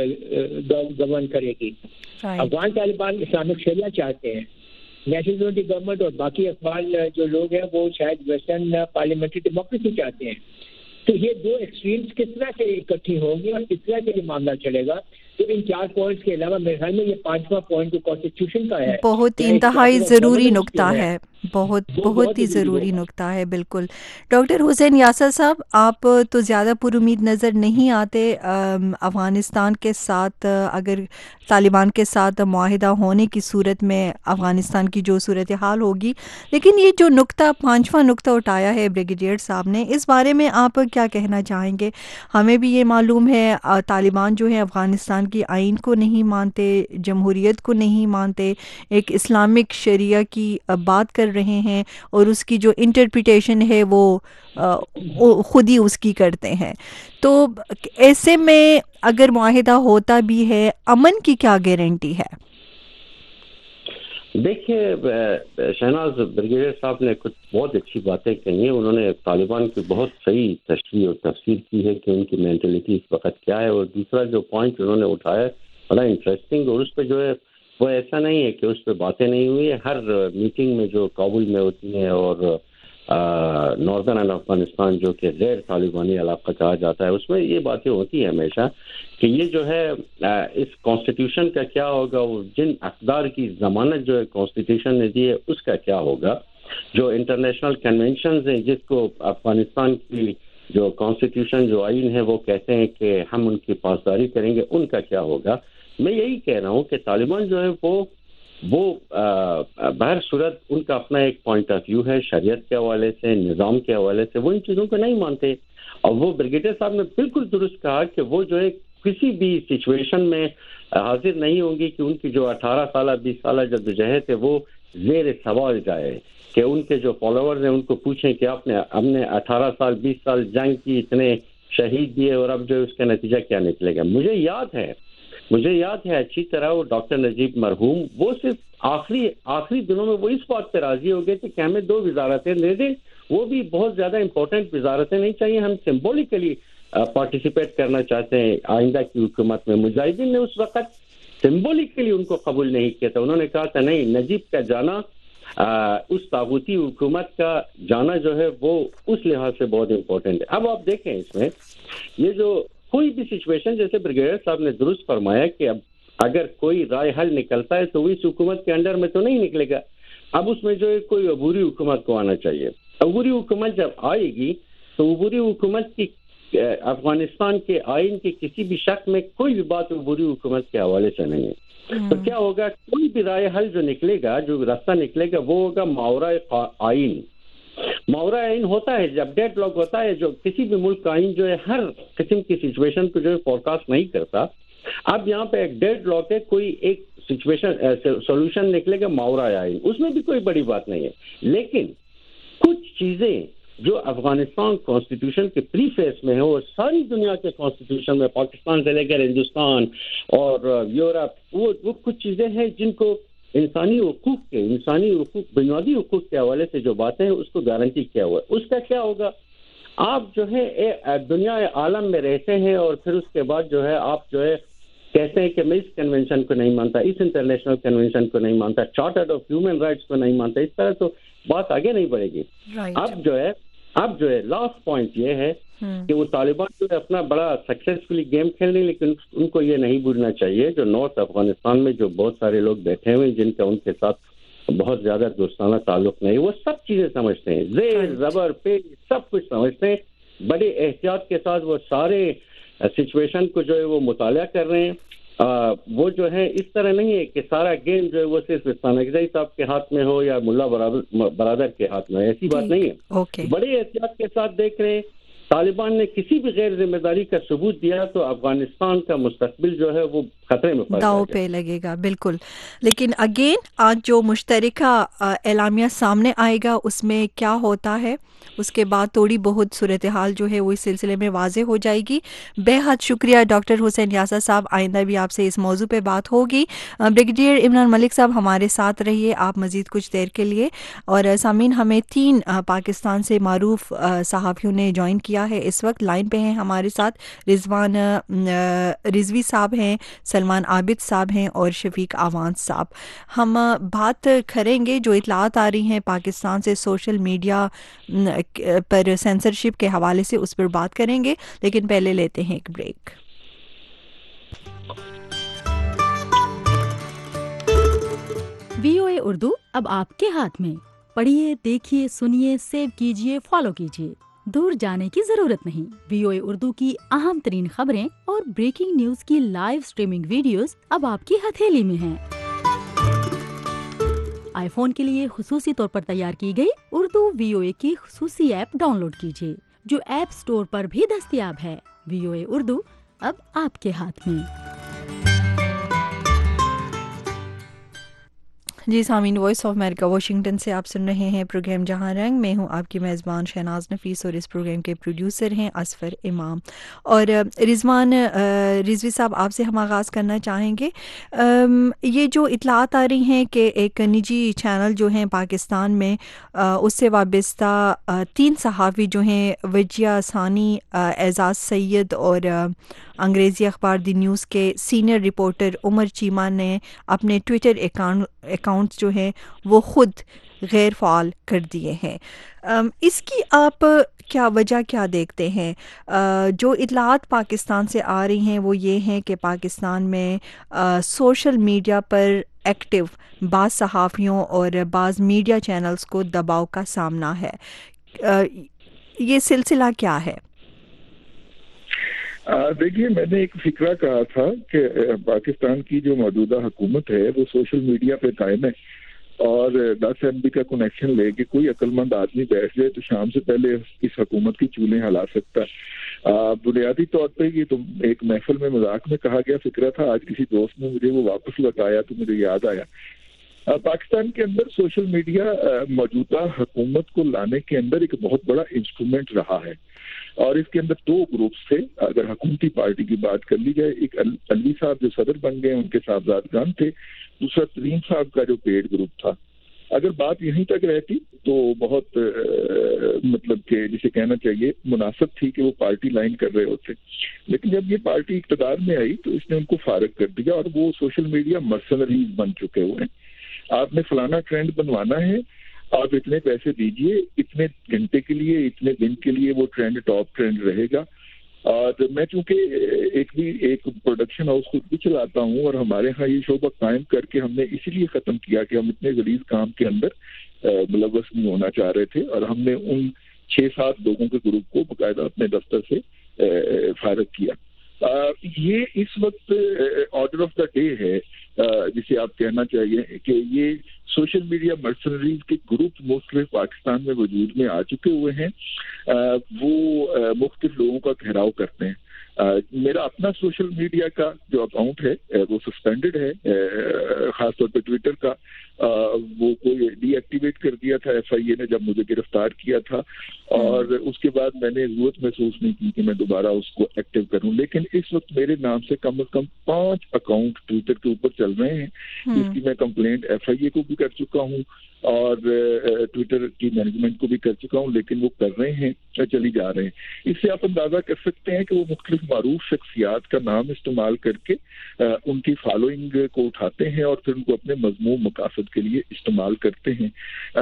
گورن کرے گی. افغان طالبان اسلامک شریعہ چاہتے ہیں، نیشنل یونٹی گورنمنٹ اور باقی افغان جو لوگ ہیں وہ شاید ویسٹرن پارلیمنٹری ڈیموکریسی چاہتے ہیں. تو یہ دو ایکسٹریمز کس طرح سے اکٹھی ہوں گی اور کس طرح سے یہ معاملہ چلے گا. تو ان چار پوائنٹس کے علاوہ میرے خیال میں یہ پانچواں پوائنٹ جو کانسٹیٹیوشن کا ہے بہت انتہائی ضروری نقطہ ہے، بہت بہت ہی ضروری نقطہ ہے. بالکل. ڈاکٹر حسین یاسر صاحب، آپ تو زیادہ پر امید نظر نہیں آتے افغانستان کے ساتھ، اگر طالبان کے ساتھ معاہدہ ہونے کی صورت میں افغانستان کی جو صورتحال ہوگی، لیکن یہ جو نقطہ پانچواں نقطہ اٹھایا ہے بریگیڈیئر صاحب نے، اس بارے میں آپ کیا کہنا چاہیں گے؟ ہمیں بھی یہ معلوم ہے طالبان جو ہے افغانستان کی آئین کو نہیں مانتے، جمہوریت کو نہیں مانتے، ایک اسلامک شریعہ کی بات کر رہے ہیں اور اس کی جو انٹرپریٹیشن ہے وہ خود ہی اس کی کرتے ہیں. تو ایسے میں اگر معاہدہ ہوتا بھی ہے، امن کی کیا گارنٹی ہے؟ دیکھیے شہناز، بریگیڈیئر صاحب نے کچھ بہت اچھی باتیں کہی ہیں. انہوں نے طالبان کی بہت صحیح تشریح اور تفسیر کی ہے کہ ان کی مینٹلٹی اس وقت کیا ہے. اور دوسرا جو پوائنٹ انہوں نے اٹھایا بڑا انٹرسٹنگ، اور اس پہ جو ہے وہ ایسا نہیں ہے کہ اس پہ باتیں نہیں ہوئی ہیں. ہر میٹنگ میں جو کابل میں ہوتی ہیں اور ناردرن افغانستان جو کہ غیر طالبانی علاقہ کہا جاتا ہے، اس میں یہ باتیں ہوتی ہیں ہمیشہ کہ یہ جو ہے اس کانسٹیٹیوشن کا کیا ہوگا، جن اقدار کی ضمانت جو ہے کانسٹیٹیوشن نے دی ہے اس کا کیا ہوگا، جو انٹرنیشنل کنونشنز ہیں جس کو افغانستان کی جو کانسٹیٹیوشن جو آئین ہے وہ کہتے ہیں کہ ہم ان کی پاسداری کریں گے، ان کا کیا ہوگا. میں یہی کہہ رہا ہوں کہ طالبان جو ہے وہ وہ بہر صورت ان کا اپنا ایک پوائنٹ آف ویو ہے شریعت کے حوالے سے, نظام کے حوالے سے, وہ ان چیزوں کو نہیں مانتے. اور وہ بریگیڈیئر صاحب نے بالکل درست کہا کہ وہ جو ہے کسی بھی سچویشن میں حاضر نہیں ہوں گی کہ ان کی جو اٹھارہ سالہ بیس سالہ جدوجہد ہے وہ زیر سوال جائے, کہ ان کے جو فالوورز ہیں ان کو پوچھیں کہ آپ نے ہم نے اٹھارہ سال بیس سال جنگ کی, اتنے شہید دیے, اور اب جو اس کا نتیجہ کیا نکلے گا. مجھے یاد ہے مجھے یاد ہے اچھی طرح وہ ڈاکٹر نجیب مرحوم, وہ صرف آخری آخری دنوں میں وہ اس بات پہ راضی ہو گئے کہ ہمیں دو وزارتیں دے دیں, وہ بھی بہت زیادہ امپورٹنٹ وزارتیں نہیں چاہیے, ہم سمبولکلی پارٹیسپیٹ کرنا چاہتے ہیں آئندہ کی حکومت میں. مجاہدین نے اس وقت سمبولکلی ان کو قبول نہیں کیا تھا, انہوں نے کہا تھا نہیں, نجیب کا جانا اس طاغوتی حکومت کا جانا جو ہے وہ اس لحاظ سے بہت امپورٹنٹ ہے. اب آپ دیکھیں اس میں یہ جو کوئی بھی سچویشن, جیسے بریگیڈیئر صاحب نے درست فرمایا کہ اب اگر کوئی رائے حل نکلتا ہے تو وہ اس حکومت کے انڈر میں تو نہیں نکلے گا, اب اس میں جو ہے کوئی عبوری حکومت کو آنا چاہیے. عبوری حکومت جب آئے گی تو عبوری حکومت کی افغانستان کے آئین کے کسی بھی شک میں کوئی بھی بات عبوری حکومت کے حوالے سے نہیں ہے. تو کیا ہوگا, کوئی بھی رائے حل جو نکلے گا, جو راستہ نکلے گا, وہ ہوگا ماورائے آئین. ماورائے آئین ہوتا ہے جب ڈیڈ لاک ہوتا ہے, جو کسی بھی ملک کا آئین جو ہے ہر قسم کی سچویشن کو جو ہے فورکاسٹ نہیں کرتا. اب یہاں پہ ایک ڈیڈ لاک ہے, کوئی ایک سچویشن سولوشن نکلے گا ماورائے آئین, اس میں بھی کوئی بڑی بات نہیں ہے. لیکن کچھ چیزیں جو افغانستان کانسٹیٹیوشن کے پری فیس میں ہے اور ساری دنیا کے کانسٹیٹیوشن میں, پاکستان سے لے کر ہندوستان اور یورپ, وہ وہ کچھ چیزیں ہیں جن کو انسانی حقوق کے انسانی حقوق بنیادی حقوق کے حوالے سے جو باتیں ہیں اس کو گارنٹی کیا ہوا ہے. اس کا کیا ہوگا, آپ جو ہے دنیا عالم میں رہتے ہیں اور پھر اس کے بعد جو ہے آپ جو ہے کہتے ہیں کہ میں اس کنونشن کو نہیں مانتا, اس انٹرنیشنل کنونشن کو نہیں مانتا, چارٹر آف ہیومن رائٹس کو نہیں مانتا. اس طرح تو بات آگے نہیں بڑھے گی. اب جو ہے اب جو ہے لاسٹ پوائنٹ یہ ہے کہ وہ طالبان جو ہے اپنا بڑا سکسیسفلی گیم کھیل رہے ہیں, لیکن ان کو یہ نہیں بھولنا چاہیے جو نارتھ افغانستان میں جو بہت سارے لوگ بیٹھے ہوئے ہیں جن کا ان کے ساتھ بہت زیادہ دوستانہ تعلق نہیں, وہ سب چیزیں سمجھتے ہیں, زیر زبر پہ سب کچھ سمجھتے ہیں. بڑے احتیاط کے ساتھ وہ سارے سچویشن کو جو ہے وہ مطالعہ کر رہے ہیں. آ, وہ جو ہے اس طرح نہیں ہے کہ سارا گیم جو ہے وہ صرف ثانیہ صاحب کے ہاتھ میں ہو یا ملا برادر برادر کے ہاتھ میں, ایسی بات نہیں ہے. بڑے احتیاط کے ساتھ دیکھ رہے ہیں. طالبان نے کسی بھی غیر ذمہ داری کا ثبوت دیا تو افغانستان کا مستقبل جو ہے وہ خطرے میں داؤ پہ لگے گا. بالکل. لیکن اگین آج جو مشترکہ اعلامیہ سامنے آئے گا اس میں کیا ہوتا ہے, اس کے بعد تھوڑی بہت صورتحال جو ہے وہ اس سلسلے میں واضح ہو جائے گی. بے حد شکریہ ڈاکٹر حسین یاسر صاحب, آئندہ بھی آپ سے اس موضوع پہ بات ہوگی. بریگیڈیئر عمران ملک صاحب ہمارے ساتھ رہیے آپ مزید کچھ دیر کے لیے. اور سامعین, ہمیں تین پاکستان سے معروف صحافیوں نے جوائن کیا ہے, اس وقت لائن پہ ہیں ہمارے ساتھ. رضوان رضوی صاحب ہیں, سلمان عابد صاحب ہیں اور شفیق آوان صاحب. ہم بات کریں گے جو اطلاعات آ رہی ہیں پاکستان سے سوشل میڈیا پر سینسرشپ کے حوالے سے, اس پر بات کریں گے, لیکن پہلے لیتے ہیں ایک بریک. وی او اے اردو اب آپ کے ہاتھ میں. پڑھیے, دیکھیے, سنیے, سیو کیجیے, فالو کیجیے, دور جانے کی ضرورت نہیں. وی او اے اردو کی اہم ترین خبریں اور بریکنگ نیوز کی لائیو سٹریمنگ ویڈیوز اب آپ کی ہتھیلی میں ہیں. آئی فون کے لیے خصوصی طور پر تیار کی گئی اردو وی او اے کی خصوصی ایپ ڈاؤن لوڈ کیجیے جو ایپ سٹور پر بھی دستیاب ہے. وی او اے اردو اب آپ کے ہاتھ میں. جی سامعین, وائس آف امریکہ واشنگٹن سے آپ سن رہے ہیں پروگرام جہاں رنگ. میں ہوں آپ کی میزبان شہناز نفیس اور اس پروگرام کے پروڈیوسر ہیں اصفر امام. اور رضوان رضوی صاحب, آپ سے ہم آغاز کرنا چاہیں گے. یہ جو اطلاعات آ رہی ہیں کہ ایک نجی چینل جو ہیں پاکستان میں, اس سے وابستہ تین صحافی جو ہیں, وجیہ ثانی, اعزاز سید اور انگریزی اخبار دی نیوز کے سینئر رپورٹر عمر چیمہ نے اپنے ٹویٹر اکاؤنٹ اکاؤنٹس جو ہیں وہ خود غیر فعال کر دیے ہیں. اس کی آپ کیا وجہ کیا دیکھتے ہیں؟ جو اطلاعات پاکستان سے آ رہی ہیں وہ یہ ہیں کہ پاکستان میں سوشل میڈیا پر ایکٹیو بعض صحافیوں اور بعض میڈیا چینلز کو دباؤ کا سامنا ہے. یہ سلسلہ کیا ہے؟ دیکھیے میں نے ایک فکرہ کہا تھا کہ پاکستان کی جو موجودہ حکومت ہے وہ سوشل میڈیا پہ قائم ہے اور دس ایم بی کا کنیکشن لے کے کوئی عقل مند آدمی بیٹھ جائے تو شام سے پہلے اس حکومت کی چولیں ہلا سکتا ہے. بنیادی طور پہ یہ تو ایک محفل میں مذاق میں کہا گیا فکرہ تھا, آج کسی دوست نے مجھے وہ واپس لوٹایا تو مجھے یاد آیا. پاکستان کے اندر سوشل میڈیا موجودہ حکومت کو لانے کے اندر ایک بہت بڑا انسٹرومنٹ رہا ہے اور اس کے اندر دو گروپس تھے. اگر حکومتی پارٹی کی بات کر لی جائے, ایک علی صاحب جو صدر بن گئے ان کے صاحبزادگان تھے, دوسرا ترین صاحب کا جو پیڈ گروپ تھا. اگر بات یہیں تک رہتی تو بہت مطلب کہ جسے کہنا چاہیے مناسب تھی کہ وہ پارٹی لائن کر رہے ہوتے, لیکن جب یہ پارٹی اقتدار میں آئی تو اس نے ان کو فارغ کر دیا اور وہ سوشل میڈیا مرسنریز بن چکے ہوئے ہیں. آپ نے فلانا ٹرینڈ بنوانا ہے, آپ اتنے پیسے دیجئے, اتنے گھنٹے کے لیے اتنے دن کے لیے وہ ٹرینڈ ٹاپ ٹرینڈ رہے گا. اور میں چونکہ ایک بھی ایک پروڈکشن ہاؤس خود بھی چلاتا ہوں اور ہمارے ہاں یہ شعبہ قائم کر کے ہم نے اسی لیے ختم کیا کہ ہم اتنے غلیظ کام کے اندر ملوث نہیں ہونا چاہ رہے تھے اور ہم نے ان چھ سات لوگوں کے گروپ کو باقاعدہ اپنے دفتر سے فارغ کیا. یہ اس وقت آرڈر آف دا ڈے ہے جسے آپ کہنا چاہیے کہ یہ سوشل میڈیا مرسنریز کے گروپ مختلف پاکستان میں وجود میں آ چکے ہوئے ہیں. وہ مختلف لوگوں کا گھیراؤ کرتے ہیں. میرا اپنا سوشل میڈیا کا جو اکاؤنٹ ہے وہ سسپینڈڈ ہے, خاص طور پہ ٹویٹر کا. وہ کوئی ڈی ایکٹیویٹ کر دیا تھا ایف آئی اے نے جب مجھے گرفتار کیا تھا اور اس کے بعد میں نے ضرورت محسوس نہیں کی کہ میں دوبارہ اس کو ایکٹیو کروں. لیکن اس وقت میرے نام سے کم از کم پانچ اکاؤنٹ ٹویٹر کے اوپر چل رہے ہیں جس کی میں کمپلینٹ ایف آئی اے کو بھی کر چکا ہوں اور ٹویٹر کی مینجمنٹ کو بھی کر چکا ہوں, لیکن وہ کر رہے ہیں, چلی جا رہے ہیں. اس سے آپ اندازہ کر سکتے ہیں کہ وہ مختلف معروف شخصیات کا نام استعمال کر کے ان کی فالوئنگ کو اٹھاتے ہیں اور پھر ان کو اپنے مضمون مقاصد کے لیے استعمال کرتے ہیں.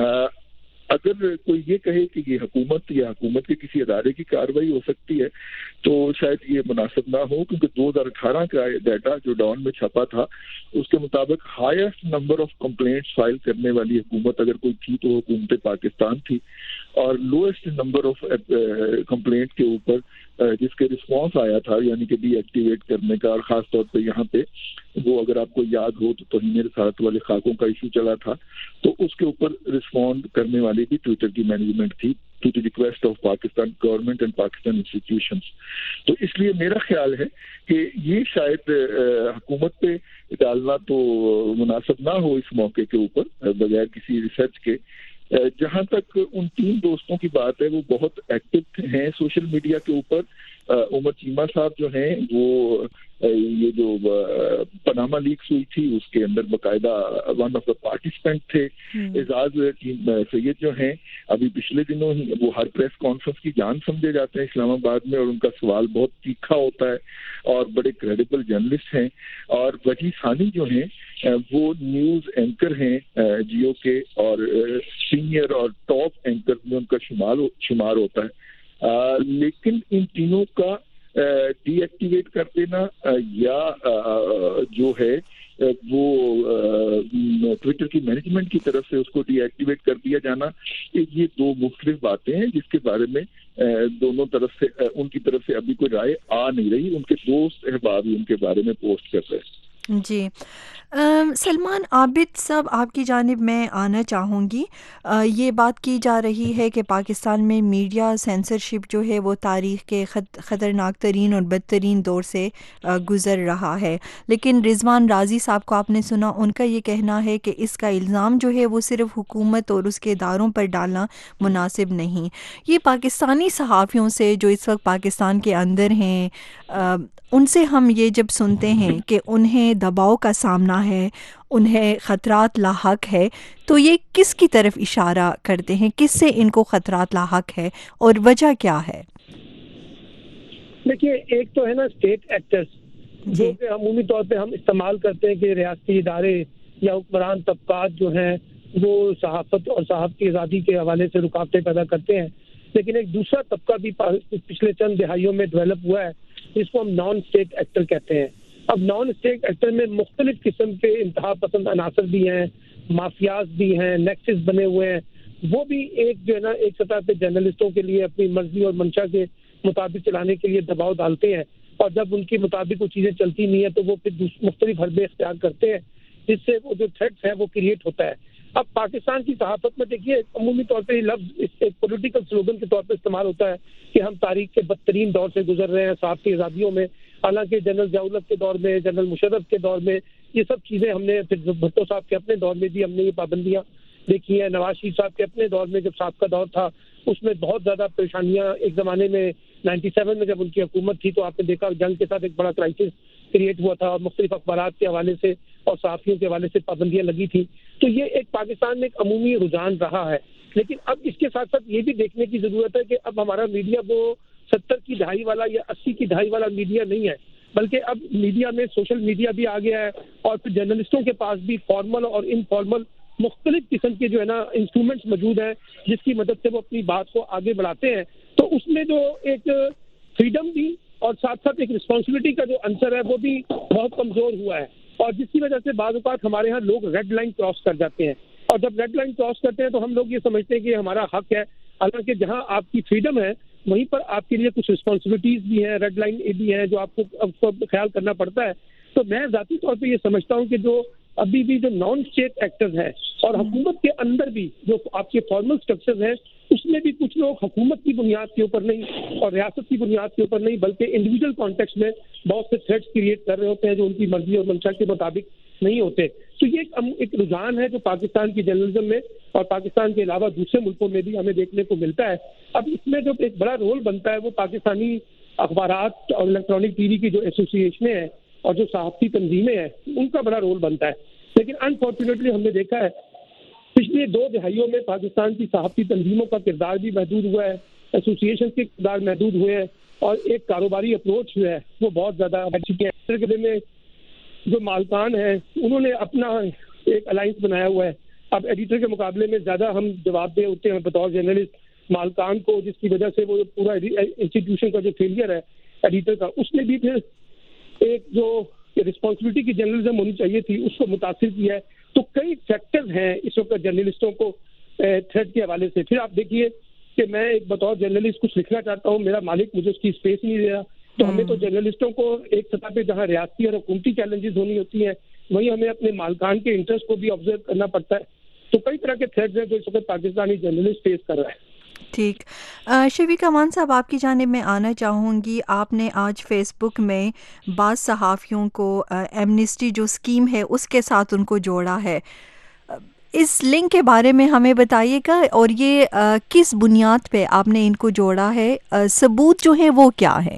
اگر کوئی یہ کہے کہ یہ حکومت یا حکومت کے کسی ادارے کی کارروائی ہو سکتی ہے تو شاید یہ مناسب نہ ہو, کیونکہ دو ہزار اٹھارہ کا ڈیٹا جو ڈاؤن میں چھپا تھا اس کے مطابق highest number of complaints file کرنے والی حکومت اگر کوئی تھی تو حکومت پاکستان تھی, اور لوئسٹ نمبر آف کمپلینٹ کے اوپر جس کے رسپانس آیا تھا یعنی کہ ڈی ایکٹیویٹ کرنے کا, اور خاص طور پہ یہاں پہ وہ اگر آپ کو یاد ہو تو توہین رسالت والے خاکوں کا ایشو چلا تھا تو اس کے اوپر رسپونڈ کرنے والی بھی ٹویٹر کی مینجمنٹ تھی to the request of Pakistan government and Pakistan institutions. تو اس لیے میرا خیال ہے کہ یہ شاید حکومت پہ ڈالنا تو مناسب نہ ہو اس موقع کے اوپر بغیر کسی ریسرچ کے. جہاں تک ان تین دوستوں کی بات ہے وہ بہت ایکٹیو ہیں سوشل میڈیا کے اوپر. عمر چیمہ صاحب جو ہیں وہ یہ جو پاناما لیکس ہوئی تھی اس کے اندر باقاعدہ ون آف دا پارٹیسپینٹ تھے. اعزاز سید جو ہیں ابھی پچھلے دنوں ہی وہ ہر پریس کانفرنس کی جان سمجھے جاتے ہیں اسلام آباد میں اور ان کا سوال بہت تیکھا ہوتا ہے اور بڑے کریڈیبل جرنلسٹ ہیں. اور وجی ثانی جو ہیں وہ نیوز اینکر ہیں جیو کے اور سینئر اور ٹاپ اینکر میں ان کا شمار شمار ہوتا ہے. آ, لیکن ان تینوں کا ڈی ایکٹیویٹ کر دینا یا جو ہے وہ ٹویٹر کی مینجمنٹ کی طرف سے اس کو ڈی ایکٹیویٹ کر دیا جانا, یہ دو مختلف باتیں ہیں جس کے بارے میں دونوں طرف سے ان کی طرف سے ابھی کوئی رائے آ نہیں رہی. ان کے دوست احباب ان کے بارے میں پوسٹ کر رہے ہیں. جی سلمان عابد صاحب آپ کی جانب میں آنا چاہوں گی. یہ بات کی جا رہی ہے کہ پاکستان میں میڈیا سینسرشپ جو ہے وہ تاریخ کے خطرناک ترین اور بدترین دور سے گزر رہا ہے, لیکن رضوان رازی صاحب کو آپ نے سنا, ان کا یہ کہنا ہے کہ اس کا الزام جو ہے وہ صرف حکومت اور اس کے اداروں پر ڈالنا مناسب نہیں. یہ پاکستانی صحافیوں سے جو اس وقت پاکستان کے اندر ہیں ان سے ہم یہ جب سنتے ہیں کہ انہیں دباؤ کا سامنا ہے, انہیں خطرات لاحق ہے, تو یہ کس کی طرف اشارہ کرتے ہیں, کس سے ان کو خطرات لاحق ہے اور وجہ کیا ہے؟ دیکھیے ایک تو ہے نا اسٹیٹ ایکٹرز جو کہ عمومی طور پہ ہم استعمال کرتے ہیں کہ ریاستی ادارے یا حکمران طبقات جو ہیں وہ صحافت اور صحافت کی آزادی کے حوالے سے رکاوٹیں پیدا کرتے ہیں. لیکن ایک دوسرا طبقہ بھی پچھلے چند دہائیوں میں ڈیولپ ہوا ہے جس کو ہم نان اسٹیٹ ایکٹر کہتے ہیں. اب نان اسٹیٹ ایکٹر میں مختلف قسم کے انتہا پسند عناصر بھی ہیں, مافیاز بھی ہیں, نیکسس بنے ہوئے ہیں. وہ بھی ایک جو ہے نا ایک سطح پہ جرنلسٹوں کے لیے اپنی مرضی اور منشا کے مطابق چلانے کے لیے دباؤ ڈالتے ہیں اور جب ان کے مطابق وہ چیزیں چلتی نہیں ہیں تو وہ پھر مختلف حربے اختیار کرتے ہیں، جس سے وہ جو تھریٹس ہے وہ کریٹ ہوتا ہے. اب پاکستان کی صحافت میں دیکھیے عمومی طور پہ یہ لفظ ایک پولیٹیکل سلوگن کے طور پہ استعمال ہوتا ہے کہ ہم تاریخ کے بدترین دور سے گزر رہے ہیں صحافتی آزادیوں میں. حالانکہ جنرل ضیاء کے دور میں، جنرل مشرف کے دور میں یہ سب چیزیں ہم نے، پھر بھٹو صاحب کے اپنے دور میں بھی ہم نے یہ پابندیاں دیکھی ہیں. نواز شریف صاحب کے اپنے دور میں جب صاحب کا دور تھا اس میں بہت زیادہ پریشانیاں، ایک زمانے میں نائنٹی سیون میں جب ان کی حکومت تھی تو آپ نے دیکھا جنگ کے ساتھ ایک بڑا کرائسس کریٹ ہوا تھا اور مختلف اخبارات کے حوالے سے اور صحافیوں کے حوالے سے پابندیاں لگی تھی. تو یہ ایک پاکستان میں ایک عمومی رجحان رہا ہے. لیکن اب اس کے ساتھ ساتھ یہ بھی دیکھنے کی ضرورت ہے کہ اب ہمارا میڈیا وہ ستر کی دہائی والا یا اسی کی دہائی والا میڈیا نہیں ہے، بلکہ اب میڈیا میں سوشل میڈیا بھی آ گیا ہے اور پھر جرنلسٹوں کے پاس بھی فارمل اور انفارمل مختلف قسم کے جو ہے نا انسٹرومنٹس موجود ہیں جس کی مدد سے وہ اپنی بات کو آگے بڑھاتے ہیں. تو اس میں جو ایک فریڈم بھی اور ساتھ ساتھ ایک رسپانسبلٹی کا جو عنصر ہے وہ بھی بہت کمزور ہوا ہے، اور جس کی وجہ سے بعض اوقات ہمارے ہاں لوگ ریڈ لائن کراس کر جاتے ہیں، اور جب ریڈ لائن کراس کرتے ہیں تو ہم لوگ یہ سمجھتے ہیں کہ ہمارا حق ہے، حالانکہ جہاں آپ کی فریڈم ہے وہیں پر آپ کے لیے کچھ رسپانسبلٹیز بھی ہیں، ریڈ لائن بھی ہیں جو آپ کو آپ کو خیال کرنا پڑتا ہے. تو میں ذاتی طور پہ یہ سمجھتا ہوں کہ جو ابھی بھی جو نان اسٹیٹ ایکٹرز ہیں اور حکومت کے اندر بھی جو آپ کے فارمل اسٹرکچرز ہیں اس میں بھی کچھ لوگ حکومت کی بنیاد کے اوپر نہیں اور ریاست کی بنیاد کے اوپر نہیں بلکہ انڈیویجول کانٹیکسٹ میں بہت سے تھریٹس کریٹ کر رہے ہوتے ہیں جو ان کی مرضی اور منشا کے مطابق نہیں ہوتے. تو یہ ایک رجحان ہے جو پاکستان کی جرنلزم میں اور پاکستان کے علاوہ دوسرے ملکوں میں بھی ہمیں دیکھنے کو ملتا ہے. اب اس میں جو ایک بڑا رول بنتا ہے وہ پاکستانی اخبارات اور الیکٹرانک ٹی وی کی جو ایسوسیشنیں ہیں اور جو صحافتی تنظیمیں ہیں ان کا بڑا رول بنتا ہے. لیکن انفارچونیٹلی ہم نے دیکھا ہے پچھلے دو دہائیوں میں پاکستان کی صحافتی تنظیموں کا کردار بھی محدود ہوا ہے، ایسوسیشن کے کردار محدود ہوئے ہیں اور ایک کاروباری اپروچ جو ہے وہ بہت زیادہ بڑھ چکے ہیں. میں جو مالکان ہیں انہوں نے اپنا ایک الائنس بنایا ہوا ہے. اب ایڈیٹر کے مقابلے میں زیادہ ہم جواب دہ ہوتے ہیں بطور جرنلسٹ مالکان کو، جس کی وجہ سے وہ پورا انسٹیٹیوشن کا جو فیلئر ہے ایڈیٹر کا اس نے بھی پھر ایک جو رسپانسبلٹی کی جرنلزم ہونی چاہیے تھی اس کو متاثر کیا ہے. تو کئی فیکٹرز ہیں اس وقت جرنلسٹوں کو تھریٹ کے حوالے سے. پھر آپ دیکھیے کہ میں ایک بطور جرنلسٹ کچھ لکھنا چاہتا ہوں، میرا مالک مجھے اس کی اسپیس نہیں دے رہا، تو ہمیں تو جرنلسٹوں کو ایک سطح پہ جہاں ریاستی اور حکومتی چیلنجز ہونی ہوتی ہیں وہیں ہمیں اپنے مالکان کے انٹرسٹ کو بھی آبزرو کرنا پڑتا ہے. تو کئی طرح کے تھریٹس ہیں جو اس وقت پاکستانی جرنلسٹ فیس کر رہا ہے. ٹھیک. شفیق امان صاحب آپ کی جانب میں آنا چاہوں گی. آپ نے آج فیس بک میں بعض صحافیوں کو ایمنسٹی جو اسکیم ہے اس کے ساتھ ان کو جوڑا ہے. اس لنک کے بارے میں ہمیں بتائیے گا اور یہ کس بنیاد پہ آپ نے ان کو جوڑا ہے، ثبوت جو ہیں وہ کیا ہے؟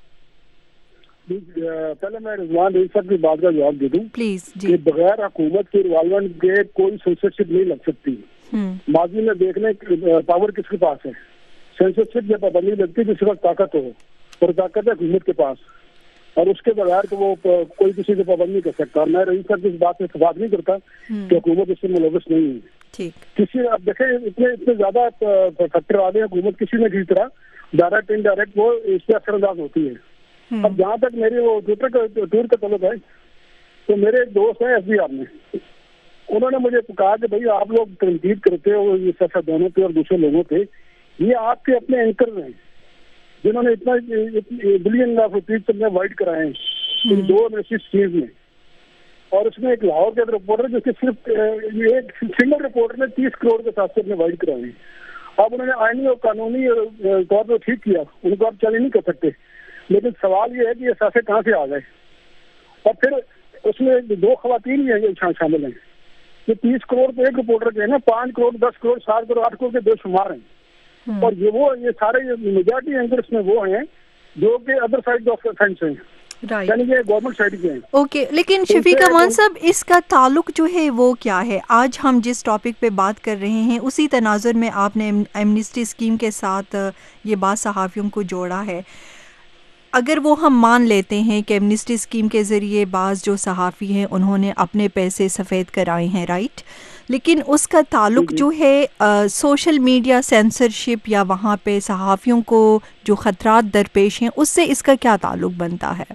پہلے میں رضوان رئیس صاحب کی بات کا جواب دے دوں پلیز. جی. بغیر حکومت کے انوالومنٹ کے کوئی سینسرشپ نہیں لگ سکتی. ماضی میں دیکھنے پاور کس کے پاس ہے، سینسرشپ یا پابندی لگتی جس وقت طاقت ہو، اور طاقت ہے حکومت کے پاس، اور اس کے بغیر تو وہ کوئی کسی کو پابند نہیں کر سکتا. اور میں رئیس صاحب کی اس بات سے اتفاق نہیں کرتا کہ حکومت اس سے ملوث نہیں ہے. کسی اب دیکھیں اتنے اتنے زیادہ فیکٹر آ گئے حکومت کسی نہ کسی طرح ڈائریکٹ انڈائریکٹ وہ اس پہ اثر انداز ہوتی ہے. اب جہاں تک میری وہ ٹویٹر کا ٹور کا تعلق ہے تو میرے ایک دوست ہیں ایس بی آر میں، انہوں نے مجھے کہا کہ بھائی آپ لوگ تنقید کرتے ہو یہ سیاستدانوں پہ اور دوسرے لوگوں پہ، یہ آپ کے اپنے اینکر ہیں جنہوں نے اتنا بلین لاکھ روپیز میں وائڈ کرائے ہیں ان دو اسکیمز میں، اور اس میں ایک لاہور کے رپورٹر جس کے صرف ایک سنگل رپورٹر نے تیس کروڑ کے ساتھ سے اپنے وائڈ کرائے ہیں. اب انہوں نے آئینی اور قانونی طور پر ٹھیک کیا، ان کو آپ چیلنج نہیں کر سکتے، لیکن سوال یہ ہے کہ یہ اثاثے کہاں سے آ گئے. اور پھر اس میں دو خواتین بھی شامل ہیں. یہ تیس کروڑ تو ایک رپورٹر کے ہیں نا، پانچ کروڑ دس کروڑ سات کروڑ آٹھ کروڑ کے بے شمار ہیں. اور یہ وہ یہ سارے میجارٹی اینکرس میں وہ ہیں جو کہ ادر سائڈ آف فینس ہیں، یعنی کہ گورنمنٹ سائڈ کے ہیں. اوکے. لیکن شفیق امان صاحب اس کا تعلق جو ہے وہ کیا ہے؟ آج ہم جس ٹاپک پہ بات کر رہے ہیں اسی تناظر میں آپ نے ایمنسٹی اسکیم کے ساتھ یہ بعض صحافیوں کو جوڑا ہے. اگر وہ ہم مان لیتے ہیں کہ ایمنسٹی اسکیم کے ذریعے بعض جو صحافی ہیں انہوں نے اپنے پیسے سفید کرائے ہیں، رائٹ، لیکن اس کا تعلق جو ہے سوشل میڈیا سینسرشپ یا وہاں پہ صحافیوں کو جو خطرات درپیش ہیں اس سے اس کا کیا تعلق بنتا ہے؟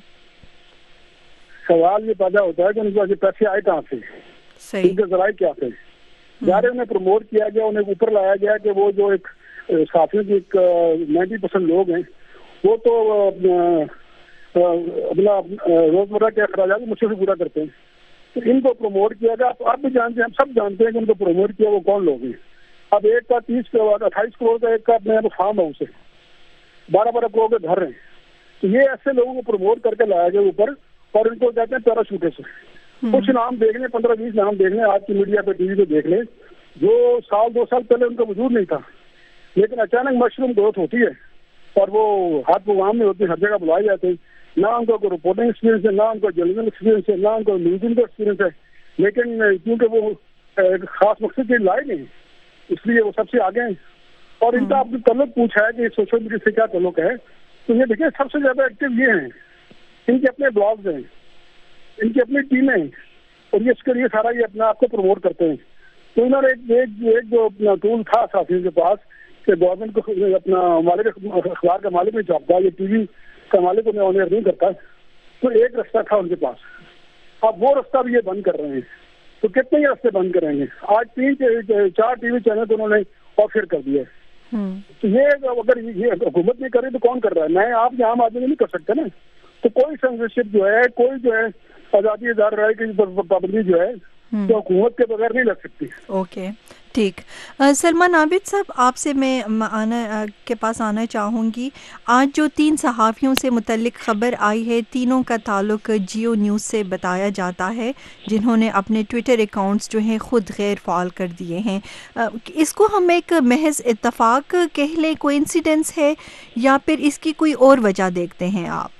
سوال یہ پیدا ہوتا ہے کہ ان کے پیسے آئے کہاں سے، ان کے ذرائع کیا تھے. یار انہیں پروموٹ کیا گیا، انہیں اوپر لایا گیا کہ وہ جو ایک صحافیوں کی ایک نائنٹی پرسینٹ لوگ ہیں وہ تو اپنا روزمرہ کے اخراجات مجھ سے پورا کرتے ہیں. تو ان کو پروموٹ کیا گیا. آپ بھی جانتے ہیں, ہم سب جانتے ہیں کہ ان کو پروموٹ کیا وہ کون لوگ ہیں. اب ایک کا تیس کروڑ اٹھائیس کروڑ کا ایک کا اپنے فارم ہاؤس ہے, بارہ بارہ کروڑ کے گھر ہیں. تو یہ ایسے لوگوں کو پروموٹ کر کے لایا گیا اوپر, اور ان کو کہتے ہیں پیراشوٹے سے. کچھ نام دیکھ لیں, پندرہ بیس نام دیکھ لیں, آج کی میڈیا پہ ٹی وی پہ دیکھ لیں, جو سال دو سال پہلے ان کا وجود نہیں تھا, لیکن اچانک مشروم گروتھ ہوتی ہے اور وہ ہاتھ پروگرام میں ہوتی ہے, ہر جگہ بلائے جاتے ہیں. نہ ان کو کوئی رپورٹنگ ایکسپیرینس ہے, نہ ان کو جرنل ایکسپیرینس ہے, نہ ان کو میوزیم کا ایکسپیرینس ہے, لیکن کیونکہ وہ ایک خاص مقصد کے لائے نہیں, اس لیے وہ سب سے آگے ہیں. اور ان کا آپ نے تعلق پوچھا ہے کہ سوشل میڈیا سے کیا تعلق ہے, تو یہ دیکھیں سب سے زیادہ ایکٹیو یہ ہیں, ان کے اپنے بلاگز ہیں, ان کی اپنی ٹیمیں ہیں, اور یہ اس کے لیے سارا یہ اپنا آپ کو پروموٹ کرتے ہیں. تو انہوں نے ایک ایک جو اپنا ٹول تھا ساتھیوں کے پاس کہ گورنمنٹ کو اپنا مالک اخبار کا مالک نہیں چھاپتا, یہ ٹی وی کا مالک انہیں آنر نہیں کرتا, تو ایک رستہ تھا ان کے پاس. اب وہ رستہ بھی یہ بند کر رہے ہیں. تو کتنے ہی رستے بند کریں گے؟ آج تین چار ٹی وی چینل کو انہوں نے آفر کر دیا ہے. تو یہ اگر یہ حکومت نہیں کر رہی تو کون کر رہا ہے؟ میں آپ عام آدمی نہیں کر سکتے نا. تو کوئی سینسرشپ جو ہے, کوئی جو ہے آزادی ادارہ رائے کی پابندی جو ہے تو حکومت کے بغیر نہیں لگ سکتی. اوکے ٹھیک. سلمان عابد صاحب, آپ سے میں آنا کے پاس آنا چاہوں گی. آج جو تین صحافیوں سے متعلق خبر آئی ہے, تینوں کا تعلق جیو نیوز سے بتایا جاتا ہے, جنہوں نے اپنے ٹویٹر اکاؤنٹس جو ہیں خود غیر فعال کر دیے ہیں. اس کو ہم ایک محض اتفاق کہہ لیں, کوئنسیڈنس ہے, یا پھر اس کی کوئی اور وجہ دیکھتے ہیں آپ؟